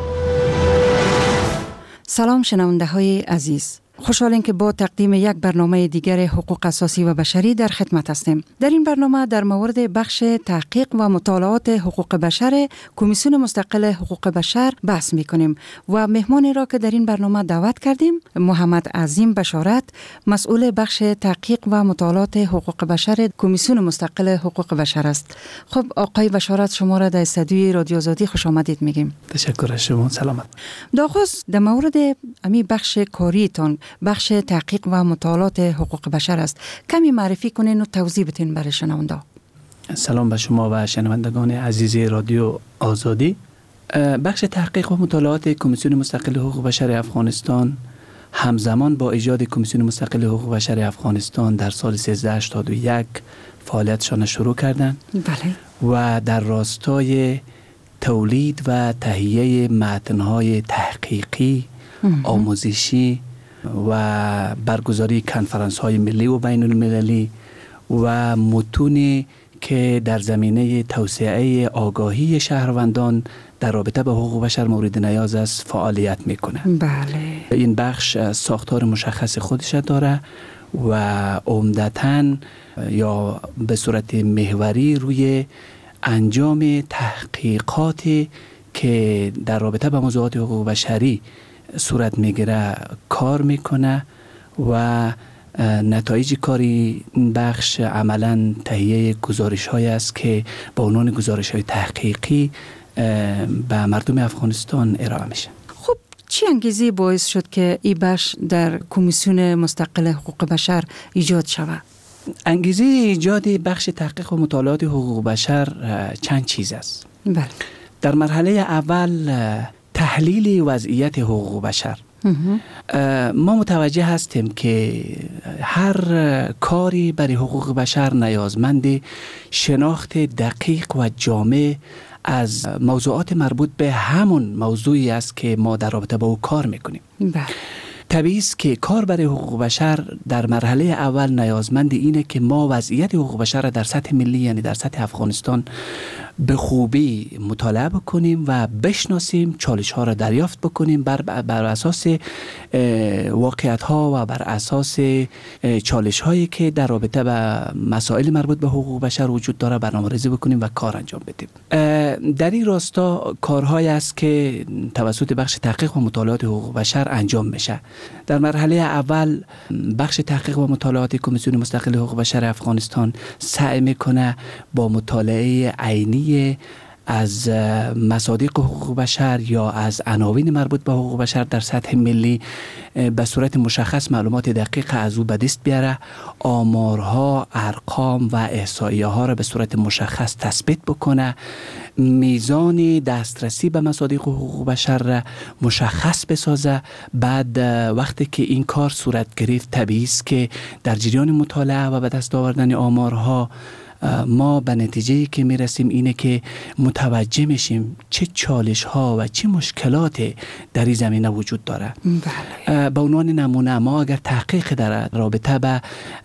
سلام شنونده های عزیز، خوشحالیم که با تقدیم یک برنامه دیگر حقوق اساسی و بشری در خدمت هستیم. در این برنامه در مورد بخش تحقیق و مطالعات حقوق بشر کمیسیون مستقل حقوق بشر بحث می‌کنیم و مهمانی را که در این برنامه دعوت کردیم محمد عظیم بشارت، مسئول بخش تحقیق و مطالعات حقوق بشر کمیسیون مستقل حقوق بشر است. خب آقای بشارت، شما را در استودیوی رادیو آزادی خوش آمدید میگیم. تشکر از شما. سلامت. داخوز در مورد امی بخش کاریتان، بخش تحقیق و مطالعات حقوق بشر است، کمی معرفی کنین و توضیح بتین برای شنونده. سلام به شما و شنوندگان عزیز رادیو آزادی. بخش تحقیق و مطالعات کمیسیون مستقل حقوق بشر افغانستان همزمان با ایجاد کمیسیون مستقل حقوق بشر افغانستان در سال 1381 فعالیتشان شروع کردند. بله. و در راستای تولید و تهیه متن‌های تحقیقی، آموزشی و برگزاری کنفرانس‌های ملی و بین المللی و متونی که در زمینه توسعه آگاهی شهروندان در رابطه با حقوق بشر مورد نیاز است فعالیت میکنه. بله. این بخش ساختار مشخص خودش داره و عمدتاً یا به صورت محوری روی انجام تحقیقاتی که در رابطه با موضوعات حقوق بشری صورت میگیره کار میکنه و نتایج کاری این بخش عملا تهیه گزارش های است که با عنوان گزارش های تحقیقی به مردم افغانستان ارائه میشه. خب چی انگیزه باعث شد که این بخش در کمیسیون مستقل حقوق بشر ایجاد شود؟ انگیزه ایجاد بخش تحقیق و مطالعات حقوق بشر چند چیز است. بله. در مرحله اول تحلیل وضعیت حقوق بشر. ما متوجه هستیم که هر کاری برای حقوق بشر نیازمند شناخت دقیق و جامع از موضوعات مربوط به همون موضوعی است که ما در رابطه با او کار میکنیم. بله. طبیعی است که کار برای حقوق بشر در مرحله اول نیازمند اینه که ما وضعیت حقوق بشر در سطح ملی، یعنی در سطح افغانستان، به خوبی مطالعه بکنیم و بشناسیم، چالش ها را دریافت بکنیم، بر اساس واقعیت ها و بر اساس چالش هایی که در رابطه با مسائل مربوط به حقوق بشر وجود داره برنامه‌ریزی بکنیم و کار انجام بدیم. در این راستا کارهایی است که توسط بخش تحقیق و مطالعات حقوق بشر انجام میشه. در مرحله اول بخش تحقیق و مطالعات کمیسیون مستقل حقوق بشر افغانستان سعی میکنه با مطالعه عینی از مصادیق حقوق بشر یا از عناوین مربوط به حقوق بشر در سطح ملی به صورت مشخص معلومات دقیق از او به دست بیاره، آمارها، ارقام و احصایه ها را به صورت مشخص تثبیت بکنه، میزان دسترسی به مصادیق حقوق بشر را مشخص بسازه. بعد وقتی که این کار صورت گرفت طبیعی است که در جریان مطالعه و به دست آوردن آمارها ما به نتیجه‌ای که میرسیم اینه که متوجه میشیم چه چالش ها و چه مشکلات در این زمینه وجود داره. به عنوان نمونه ما اگر تحقیق در رابطه به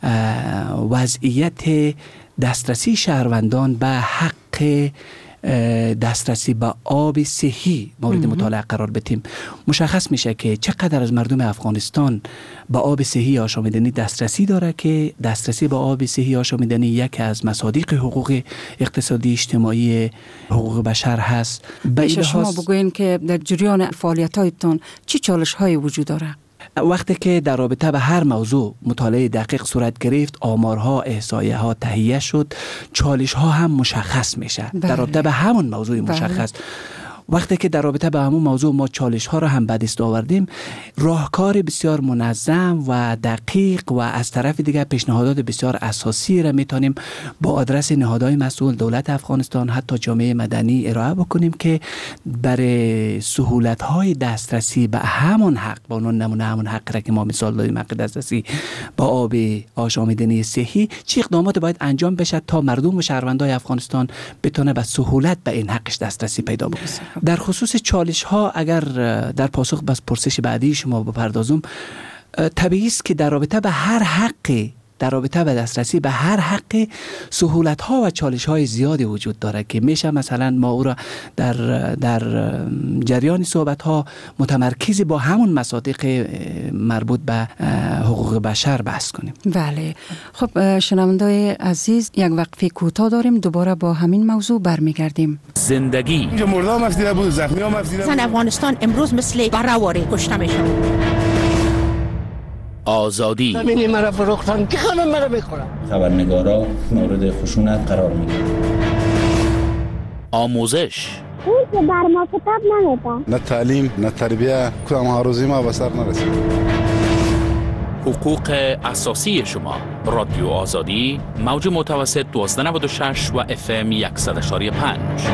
وضعیت دسترسی شهروندان به حق دسترسی به آب صحی مورد مطالعه قرار بدیم، مشخص میشه که چقدر از مردم افغانستان به آب صحی آشامیدنی دسترسی داره که دسترسی به آب صحی آشامیدنی یکی از مصادیق حقوق اقتصادی اجتماعی حقوق بشر هست. میشه شما بگوین که در جریان فعالیت‌هایتان چه چالش‌هایی وجود داره؟ وقتی که در رابطه به هر موضوع مطالعه دقیق صورت گرفت، آمارها، احصایه ها تهیه شد، چالش ها هم مشخص میشه در رابطه به همون موضوع مشخص. وقتی که در رابطه به همون موضوع ما چالش ها را هم به دست آوردیم، راهکار بسیار منظم و دقیق و از طرف دیگر پیشنهادات بسیار اساسی را میتونیم با آدرس نهادهای مسئول، دولت افغانستان، حتی جامعه مدنی ارائه بکنیم که برای سهولت های دسترسی به همون حق، با اون نمونه همون حق را که ما مثال دادیم، حق دسترسی با آب آشامیدنی صحی، چه اقدامات باید انجام بشه تا مردم و شهروندان افغانستان بتونه به سهولت به این حقش دسترسی پیدا بکنه. در خصوص چالش ها اگر در پاسخ به پرسش بعدی شما بپردازم، طبیعی است که در رابطه به هر حقی، در رابطه به دسترسی به هر حق سهولت ها و چالش های زیادی وجود داره که میشه مثلا ما او را در جریان صحبت ها متمرکز با همون مصادیق مربوط به حقوق بشر بحث کنیم. بله. خب شنوندای عزیز، یک وقفه کوتاه داریم، دوباره با همین موضوع برمیگردیم. زندگی اینجا مردم مفدیده بود، زخمی ها مفدیده بود. افغانستان امروز مثل برآوری کشته میشه. آزادی زمینی مرا فروختن که همه مرا میخورن. خبرنگارا مورد خشونت قرار میگیرن. آموزش اون که بر ما کتاب نمیدن، نه تعلیم نه تربیه، کدام هاروزی ما به سر نرسید. حقوق اساسی شما. رادیو آزادی، موج متوسط 1296 و FM 100.5.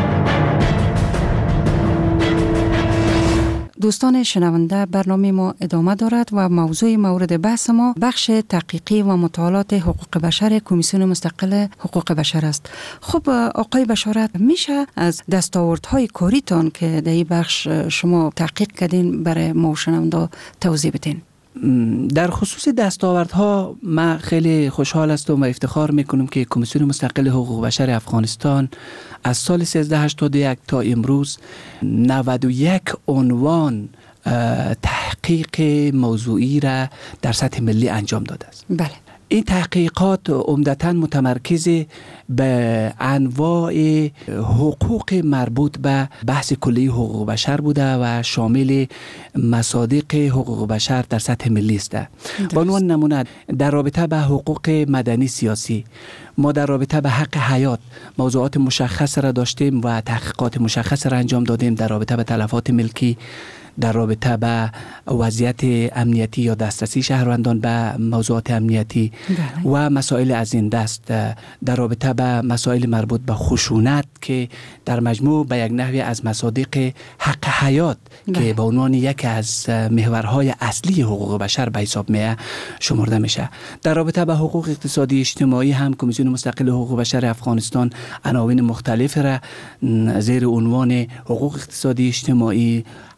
دوستان شنونده، برنامه ما ادامه دارد و موضوع مورد بحث ما بخش تحقیقی و مطالعات حقوق بشر کمیسیون مستقل حقوق بشر است. خب آقای بشارت، میشه از دستاوردهای کاریتان که در این بخش شما تحقیق کردین برای ما شنونده توضیح بدین؟ در خصوص دستاوردها ما خیلی خوشحال هستم و افتخار میکنم که کمیسیون مستقل حقوق بشر افغانستان از سال 1381 تا امروز 91 عنوان تحقیق موضوعی را در سطح ملی انجام داده است. بله. این تحقیقات عمدتاً متمرکز به انواع حقوق مربوط به بحث کلی حقوق بشر بوده و شامل مصادیق حقوق بشر در سطح ملی است. به عنوان نمونه در رابطه به حقوق مدنی سیاسی، ما در رابطه به حق حیات موضوعات مشخص را داشتیم و تحقیقات مشخص را انجام دادیم. در رابطه به تلفات ملکی، در رابطه به وضعیت امنیتی یا دسترسی شهروندان به موضوعات امنیتی و مسائل از این دست، در رابطه به مسائل مربوط به خشونت که در مجموع به یک نحوی از مصادیق حق حیات که به عنوان یکی از محورهای اصلی حقوق بشر به حساب می شمرده میشه. در رابطه به حقوق اقتصادی اجتماعی هم کمیسیون مستقل حقوق بشر افغانستان عناوین مختلف را زیر عنوان حقوق اقتصادی اجتماعی، حق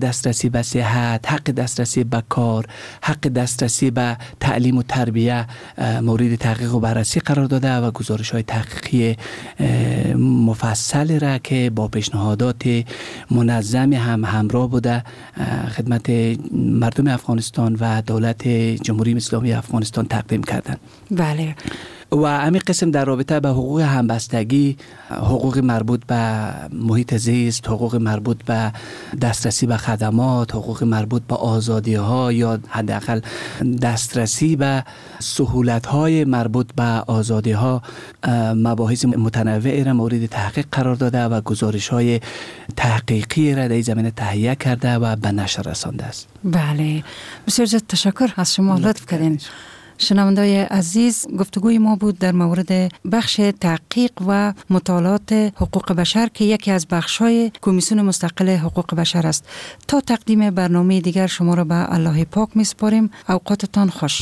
دسترسی به صحت، حق دسترسی به کار، حق دسترسی به تعلیم و تربیه مورد تحقیق و بررسی قرار داده و گزارش‌های تحقیقی مفصل را که با پیشنهادات منظم هم همراه بوده خدمت مردم افغانستان و دولت جمهوری اسلامی افغانستان تقدیم کردند. بله. و همین قسم در رابطه به حقوق همبستگی، حقوق مربوط به محیط زیست، حقوق مربوط به دسترسی به خدمات، حقوق مربوط به آزادی ها یا حداقل دسترسی به سهولت های مربوط به آزادی ها، مباحث متنوعی را مورد تحقیق قرار داده و گزارش های تحقیقی را در این زمینه تهیه کرده و به نشر رسانده است. بله، بسیار زیاد تشکر از شما، لطف کردین. شنوندای عزیز، گفتگوی ما بود در مورد بخش تحقیق و مطالعات حقوق بشر که یکی از بخش‌های کمیسیون مستقل حقوق بشر است. تا تقدیم برنامه دیگر شما را به الله پاک می‌سپاریم. اوقاتتان خوش.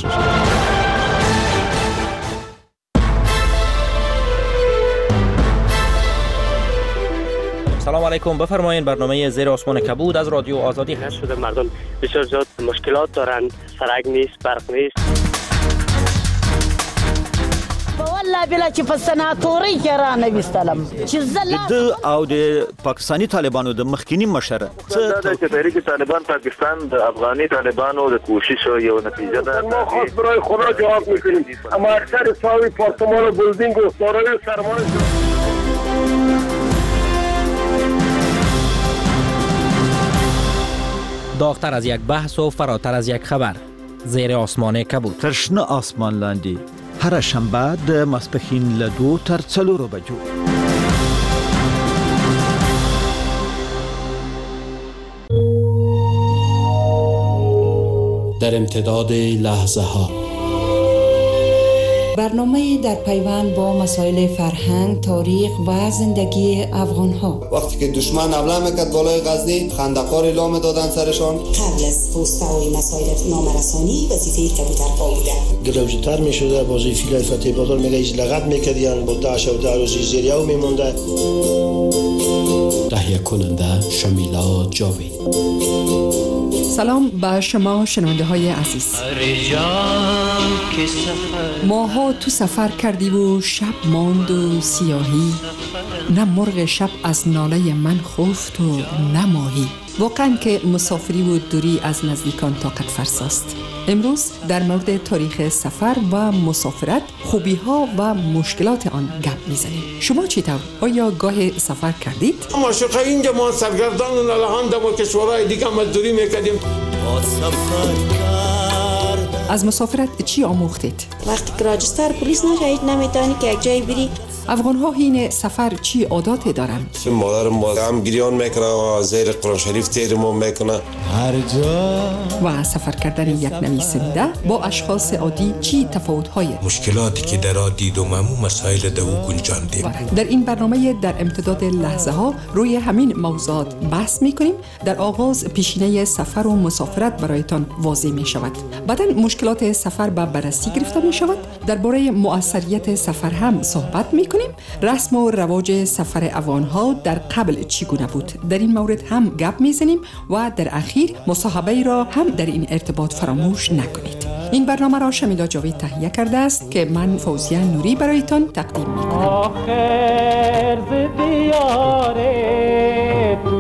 سلام علیکم، بفرمایید. برنامه زیر آسمان کبود از رادیو آزادی هست. شده مردم بسیار زیاد مشکلات دارند، سرک نیست، برق نیست. والله بلا چې په سناتوري کې را نوستلم چې د او د پاکستانی طالبانو د مخکینی مشره چې تحریک طالبان پاکستان د افغاني طالبانو د کوشش یو نتیجه ده. ما خاص برای خدا جواب میکنیم، اما اکثر ساوی پارتمان و بلدینگ و دارای سرمایه داغتر از یک بحث و فراتر از یک خبر، زیر آسمان کبود. ترشنه آسمان لاندی هر شنبه د ماسپښین له 2 تر 4 بجو. در امتداد لحظه ها، برنامه در پیوند با مسائل فرهنگ، تاریخ و زندگی افغان ها. وقتی که دشمن حمله میکرد بالای غزنی، خندقار اعلام دادن سرشان. قبل از پست‌های مسائل نامرسانی وظیفه کبوترها بوده. گلوجتر میشده، بازی فیلای فتح بادر میگه ایج لغت میکردیان با 10 و 10 روزی زیریو میمونده. تهیه کننده شمیلا جاوید. سلام به شما شنونده های عزیز. ماها تو سفر کردی و شب ماند و سیاهی، نه مرغ شب از ناله من خفت و نه ماهی. واقعا که مسافری و دوری از نزدیکان طاقت فرساست. امروز در مورد تاریخ سفر و مسافرت، خوبی ها و مشکلات آن گپ میزنیم. شما چطور؟ آیا گاه سفر کردید؟ ما شقه اینجا ما سرگردان و نلهان در کشورهای دیگه مزدوری میکردیم. از مسافرت چی آموختید؟ وقتی که راجستر پلیس نشید نمیتونی که یک جایی بری. افغان ها حین سفر چی عاداتی دارند؟ مادر هم گریان میکنه و زیر قرآن شریف تیرمون میکنه هر جا. و سفر کردن یک نویسنده با اشخاص عادی چی تفاوت‌های؟ مشکلاتی که در عادی و معمول مسائل دو گنجاندیم. در این برنامه در امتداد لحظه ها روی همین موضوعات بحث میکنیم. در آغاز پیشینه سفر و مسافرت برایتان واضح می شود. بعداً مشکلات سفر به بررسی گرفته می شود. درباره مؤثریت سفر هم صحبت می کنیم. رسم و رواج سفر افغان‌ها در قبل چگونه بود، در این مورد هم گپ میزنیم و در اخیر مصاحبه را هم در این ارتباط فراموش نکنید. این برنامه را شمیلا جاوید تهیه کرده است که من فوزیه نوری برایتان تقدیم میکنم. آخر ز دیار تو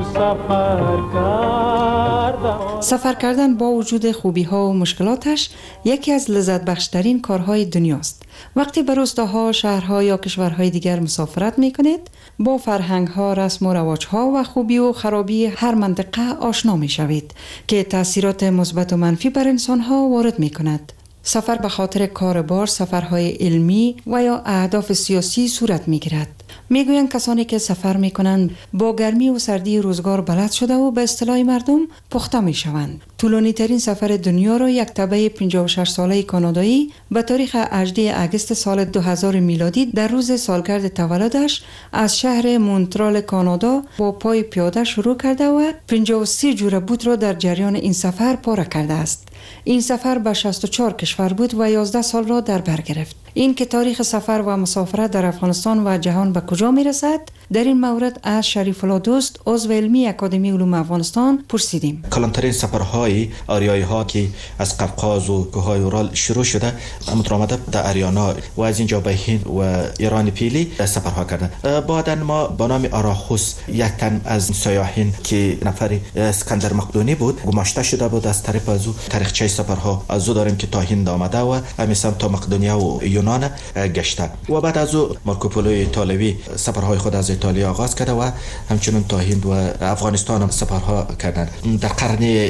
سفر کردن با وجود خوبی ها و مشکلاتش یکی از لذت بخشترین کارهای دنیاست. وقتی به روستاها، شهرها یا کشورهای دیگر مسافرت میکنید، با فرهنگ ها، رسم و رواج ها و خوبی و خرابی هر منطقه آشنا میشوید که تأثیرات مثبت و منفی بر انسان ها وارد میکند. سفر به خاطر کاربار، سفرهای علمی و یا اهداف سیاسی صورت میگیرد. میگویند کسانی که سفر میکنند با گرمی و سردی روزگار بلد شده و به اصطلاح مردم پخته میشوند. طولانی ترین سفر دنیا را یک تبع 56 ساله کانادایی به تاریخ 18 اگست سال 2000 میلادی در روز سالگرد تولدش از شهر مونترال کانادا با پای پیاده شروع کرده و 53 جوره بوت را در جریان این سفر پاره کرده است. این سفر به 64 کشور بود و 11 سال را در بر گرفت. این که تاریخ سفر و مسافرت در افغانستان و جهان به کجا می رسد در این مورد از شریف الله دوست عضو علمی اکادمی علوم افغانستان پرسیدیم. کلانترین سفرهای آریایی ها که از قفقاز و کوههای اورال شروع شده آمده در اریانا و از اینجا به هند و ایران پیلی سفرها کرده. بعداً ما با نام آراخوس یک تن از سیاحین که نفر اسکندر مقدونی بود گماشته شده بود از طریق از او تاریخچه سفرها از او داریم که تا هند آمده و همیشه تا مقدونیه و یونان گشته و بعد از او مارکوپولو ایتالیایی سفرهای خود از ایتالیا آغاز کرده و همچنین تا هند و افغانستان هم سفرها کردند. در قرن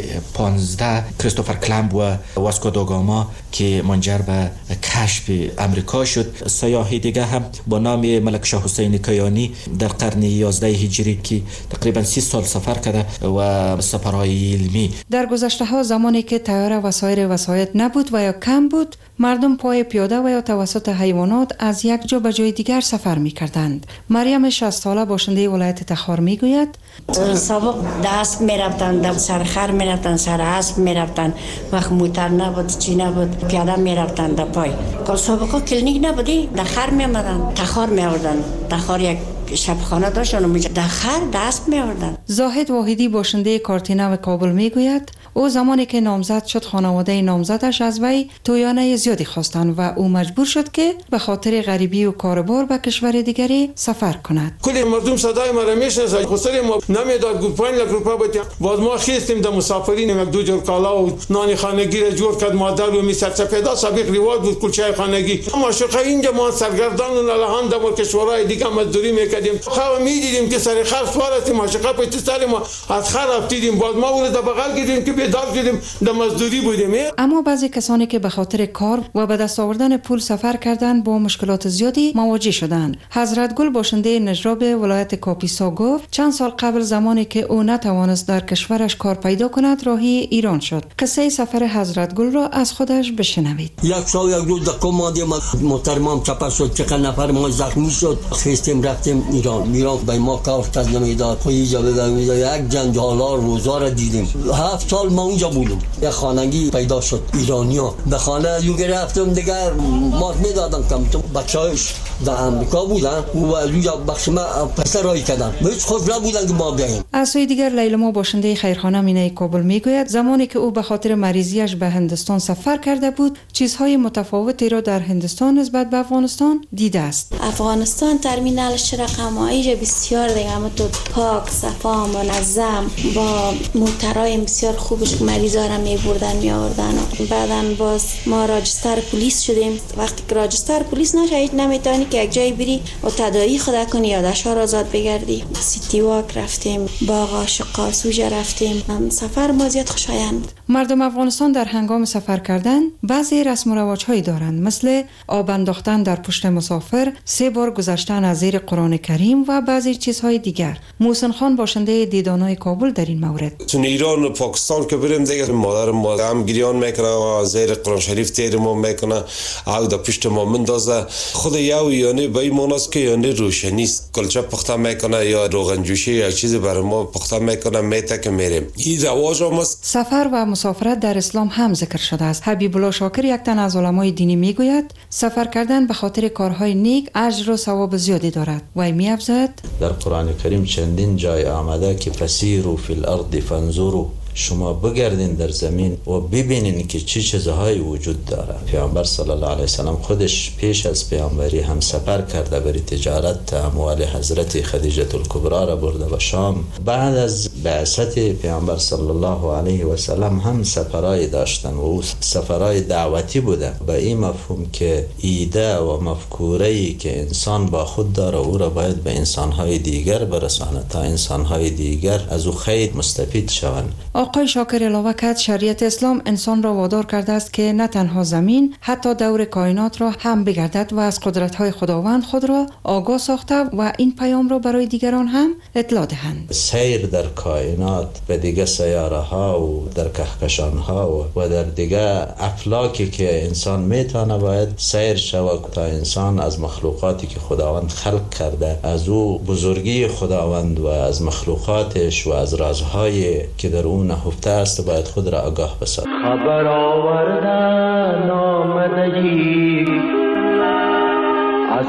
15 کریستوفر کلمب و واسکو دا گاما که منجر به کشف امریکا شد. سیاحی دیگه هم با نام ملک شاه حسین کیانی در قرن 11 هجری که تقریبا 30 سال سفر کرده و سفرهای علمی. در گذشته ها زمانی که طیاره و سایر وسایط نبود و یا کم بود، مردم پای پیاده و یا توسط حیوانات از یک جا به جای دیگر سفر می کردند. مریم 60 ساله باشنده ولایت تخار می گوید سابق دست می رفتن، در سر خر می رفتن، سر اسب می رفتن، وقت موتر نبود چی نبود پیاده می رفتن در پای. کل سابقا کلینیک نبودی، در خر می آمدن، تخار می آوردن. تخار یک شبخانه داشتن و در خر دست می آوردن. زاهد واحدی باشنده کارتینه و کابل می گوید او زمانی که نامزد شد خانواده نامزدش از وی تویانه زیادی خواستند و او مجبور شد که به خاطر غریبی و کاربار به کشور دیگری سفر کند. کلی مردم صدای ما را میشناسند. خسر ما نمیداد گفت 5 لک روپیه بدیم. باز ما خواستیم در مسافرین یک دو جور کالا و نان خانگی را جور کرد مادر و میسر سفیدا سابق رواج بود کلچه خانگی. ما شوخه اینجا ما سرگردان و لهان در کشورهای دیگه مزدوری میکردیم. خو میدیدیم که سر خر سوار هستیم ماشقه پشت سر ما از خر افتیدیم. باز ما ور در بغل گیریم که بیدار شدیم در مزدوری بودیم. اما بعضی کسانی که به خاطر کار و به دست آوردن پول سفر کردند با مشکلات زیادی مواجه شدند. حضرت گل باشنده نجراب ولایت کاپیسا گفت چند سال قبل زمانی که او نتوانست در کشورش کار پیدا کند راهی ایران شد. قصه سفر حضرت گل را از خودش بشنوید. یک سال یک روز در کماندی محترمم چپا شد، چقدر نفر ما زخمی شد، خواستیم رفتیم ایران به ما کار کرد نمیداد. اینجا ببینید یک جنجالار روزا را دیدیم. 7 سال ما اونجا بودیم. یک خانگی پیدا شد ایرانیا به خانه یو گرفتم دیگر مات میدادن کم تو بچه‌هاش در امریکا بودن و یو بخش ما پسرایی کردن هیچ خود نبودن که ما بیاییم. از سوی دیگر لیلا باشنده خیرخانه مینه کابل میگوید زمانی که او به خاطر مریضیش به هندوستان سفر کرده بود چیزهای متفاوتی را در هندوستان نسبت به افغانستان دیده است. افغانستان ترمینالش رقم‌های بسیار دیگه تو پاک صفا منظم با موترهای بسیار خوبش مریضا را میبردن میآوردن. بعداً باز ما راجستر پلیس شدیم. وقتی که راجستر پلیس نشید نمیتونی که یک جای بری و تداعی خود کنی یا دشار آزاد بگردی. سیتی واک رفتیم، باغ عاشقا سوژه رفتیم. سفر ما زیاد خوشایند. مردم افغانستان در هنگام سفر کردن بعضی رسم و رواج‌هایی دارند مثل آب انداختن در پشت مسافر، 3 بار گذشتن از زیر قرآن کریم و بعضی چیزهای دیگر. محسن خان باشنده دیدانای کابل در این مورد تو ایران و پاکستان که بریم دیگه مادر ما هم گریان میکنه و زیر قرآن شریف تیر ما میکنه او در پشت ما مندازه. خود یو یعنی به این معناست که یعنی روشنی است. کلچه پخته میکنه یا روغن جوشی یا چیزی برای ما پخته میکنه میته که میریم. این رواج هم است. سفر و مسافرت در اسلام هم ذکر شده است. حبیب الله شاکر یک تن از علمای دینی میگوید سفر کردن به خاطر کارهای نیک اجر و ثواب زیادی دارد. و می‌افزاید در قرآن کریم چندین جای آمده که فسیروا فی الارض فانظروا شما بگردین در زمین و ببینین که چه چیزهایی وجود داره. پیامبر صلی الله علیه و سلم خودش پیش از پیامبری هم سفر کرده برای تجارت. اموال حضرت خدیجه الکبری را برده به شام. بعد از بعثت پیامبر صلی الله علیه و سلم هم سفرای داشتن و او سفرای دعوتی بوده. به این مفهوم که ایده و مفکوره‌ای که انسان با خود داره او را باید به انسان‌های دیگر برسانه تا انسان‌های دیگر از او خیر مستفید شوند. آقای شاکر علاوه کرد شریعت اسلام انسان را وادار کرده است که نه تنها زمین حتی دور کائنات را هم بگردد و از قدرت‌های خداوند خود را آگاه ساخته و این پیام را برای دیگران هم اطلاع دهند. سیر در کائنات به دیگه سیاره ها و در کهکشان ها و در دیگه افلاکی که انسان میتونه باید سیر شود تا انسان از مخلوقاتی که خداوند خلق کرده از او بزرگی خداوند و از مخلوقاتش و از رازهایی که در اون نهفته است باید خود را آگاه بسازد. خبر آوردن آمدگی از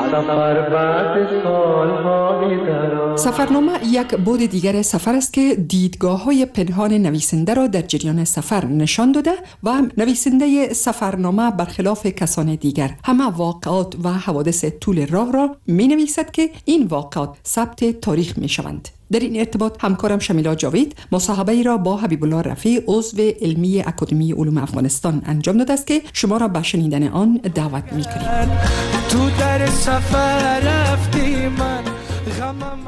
سفرنامه یک بعد دیگر سفر است که دیدگاه‌های پنهان نویسنده را در جریان سفر نشان داده و نویسنده سفرنامه برخلاف کسان دیگر همه واقعات و حوادث طول راه را می‌نویسد که این واقعات ثبت تاریخ می‌شوند. در این ارتباط همکارم شمیلا جاوید مصاحبه‌ای را با حبیب الله رفیع عضو علمی اکادمی علوم افغانستان انجام داده است که شما را به شنیدن آن دعوت می‌کنیم. تو در سفر رفتی من غمم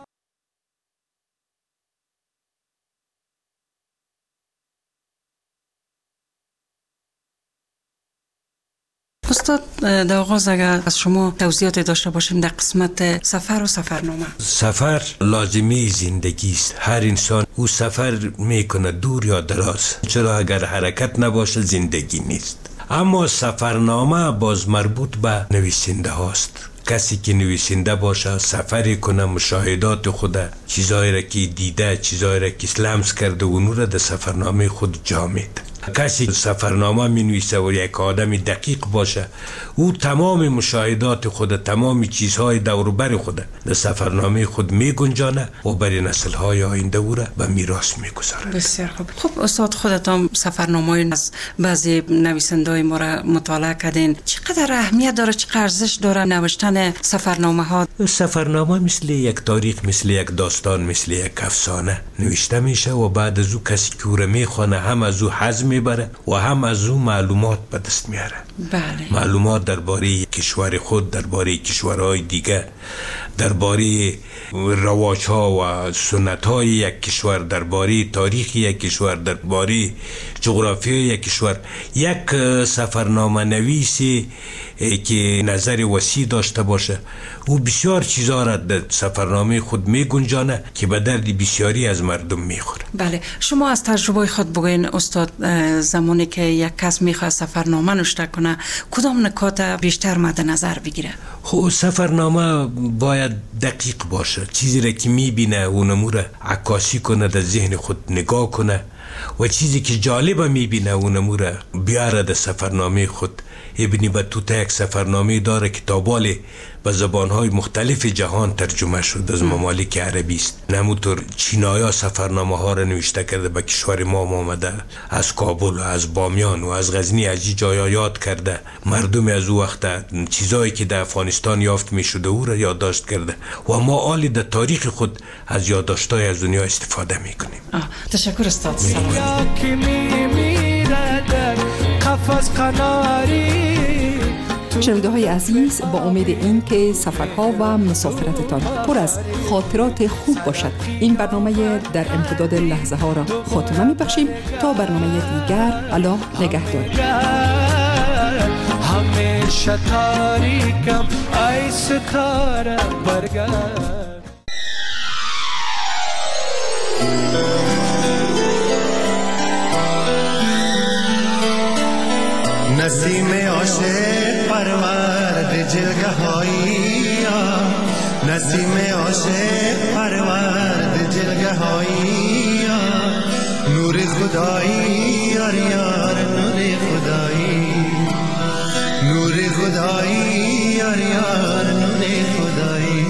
استاد در آغاز اگر از شما توضیحات داشته باشیم در قسمت سفر و سفرنامه. سفر لازمی زندگی است. هر انسان او سفر میکنه دور یا دراز، چرا اگر حرکت نباشه زندگی نیست. اما سفرنامه باز مربوط به نویسنده هاست. کسی که نویسنده باشه سفری کنه، مشاهدات خود، چیزایی را که دیده، چیزایی را که لمس کرده و اونو را در سفرنامه خود جا میده. کسی سفرنامه می نویسه و یک آدم دقیق باشه، او تمام مشاهدات خود، تمام چیزهای دور و بر خود در سفرنامه خود می گنجانه و برای نسل‌های آینده او را به میراث می گذاره. بسیار خوب. خب استاد خودتان سفرنامه از بعضی نویسنده‌های ما را مطالعه کردین، چقدر اهمیت داره، چقدر ارزش داره نوشتن سفرنامه ها؟ سفرنامه مثل یک تاریخ، مثل یک داستان، مثل یک افسانه نوشته میشه و بعد از او کسی که او را میخونه هم از او حظ میبره و هم از او معلومات به دست میاره. بله. معلومات درباره کشور خود، درباره کشورهای دیگه، درباره رواج‌ها و سنت‌های یک کشور، درباره تاریخ یک کشور، درباره جغرافیای یک کشور. یک سفرنامه نویسی که نظر وسیع داشته باشه او بسیار چیزا را در سفرنامه خود می گنجانه که به درد بسیاری از مردم میخوره. بله، شما از تجربه خود بگوین استاد، زمانی که یک کس میخواد سفرنامه نوشته کنه کدام نکات بیشتر مد نظر بگیره؟ خب سفرنامه باید دقیق باشه، چیزی را که میبینه اونمو را عکاسی کنه، در ذهن خود نگاه کنه و چیزی که جالبه میبینه اونمو را بیاره در سفرنامه خود. ابن بطوطه یک سفرنامه داره که تابال به زبانهای مختلف جهان ترجمه شد، از ممالک عربی است. همونطور چینایا سفرنامه ها را نوشته کرده، به کشور ما آمده، از کابل و از بامیان و از غزنی از این جایا یاد کرده، مردم از او وقت چیزایی که در افغانستان یافت می شده او را یادداشت کرده و ما آلی در تاریخ خود از یادداشت‌های از دنیا استفاده می کنیم. تشکر استاد. شنونده های عزیز، با امید این که سفرها و مسافرتتان پر از خاطرات خوب باشد این برنامه در امتداد لحظه ها را خاتمه می بخشیم. تا برنامه دیگر، الله نگهدار. همیشه تاریکم ای ستاره برگرد. نسیم عاشق پرورد جلگه هایی، نسیم عاشق پرورد جلگه هایی، نور خدایی یار یار نور خدایی، نور خدایی یار یار نور خدایی.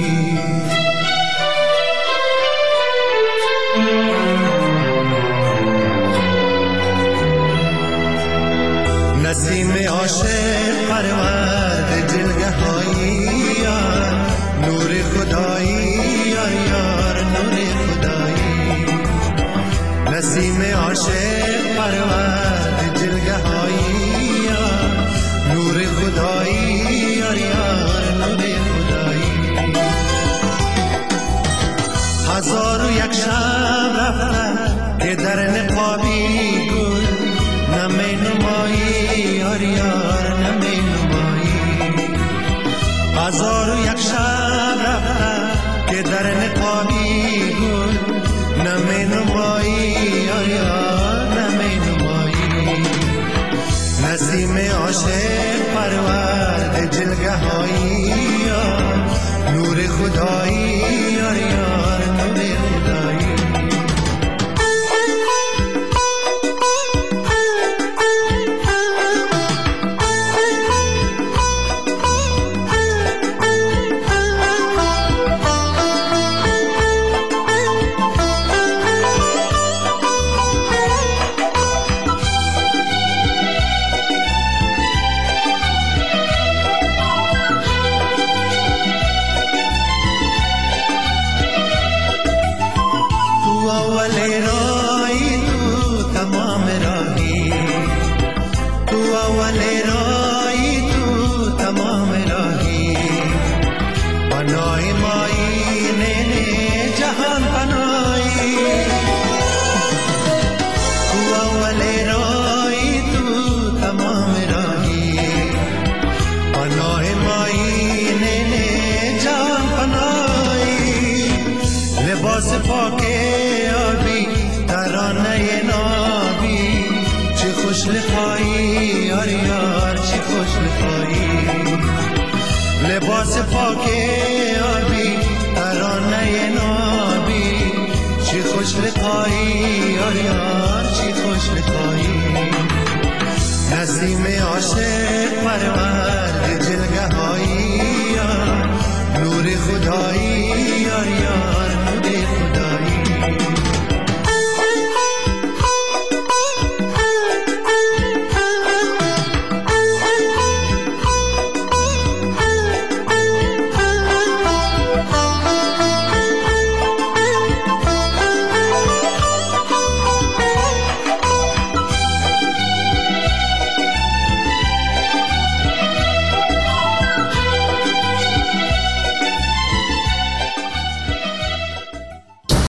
نسیم عاشق پرورد جلگه هایی، نور خدایی یار یار نور خدایی. نسیم عاشق پرورد جلگه هایی، نور خدایی یار یار نور خدایی. هزار و یک شب رفتن که در نقابی گل نمی نمایی یار یار نمی نمایی. هزار و یک شب رفتن که در نقابی گل نمی نمایی یار یار نمی نمایی. نسیم عاشق پرورد جلگه هایی، نور خدایی یار یار نور خدایی. اول راهی تو تمام راهی، تو اول راهی تو تمام راهی، پناه مایی نه جهان پناهی، تو اول راهی تو تمام راهی، پناه مایی نه جهان پناهی، لباس پاک آبی ترانه نابی، چه خوش لقایی یار یار چه خوش لقایی، لباس پاک آبی ترانه نابی، چه خوش لقایی یار یار چه خوش لقایی، نسیم عاشق پرورد جلگه هایی، نور خدایی یار یار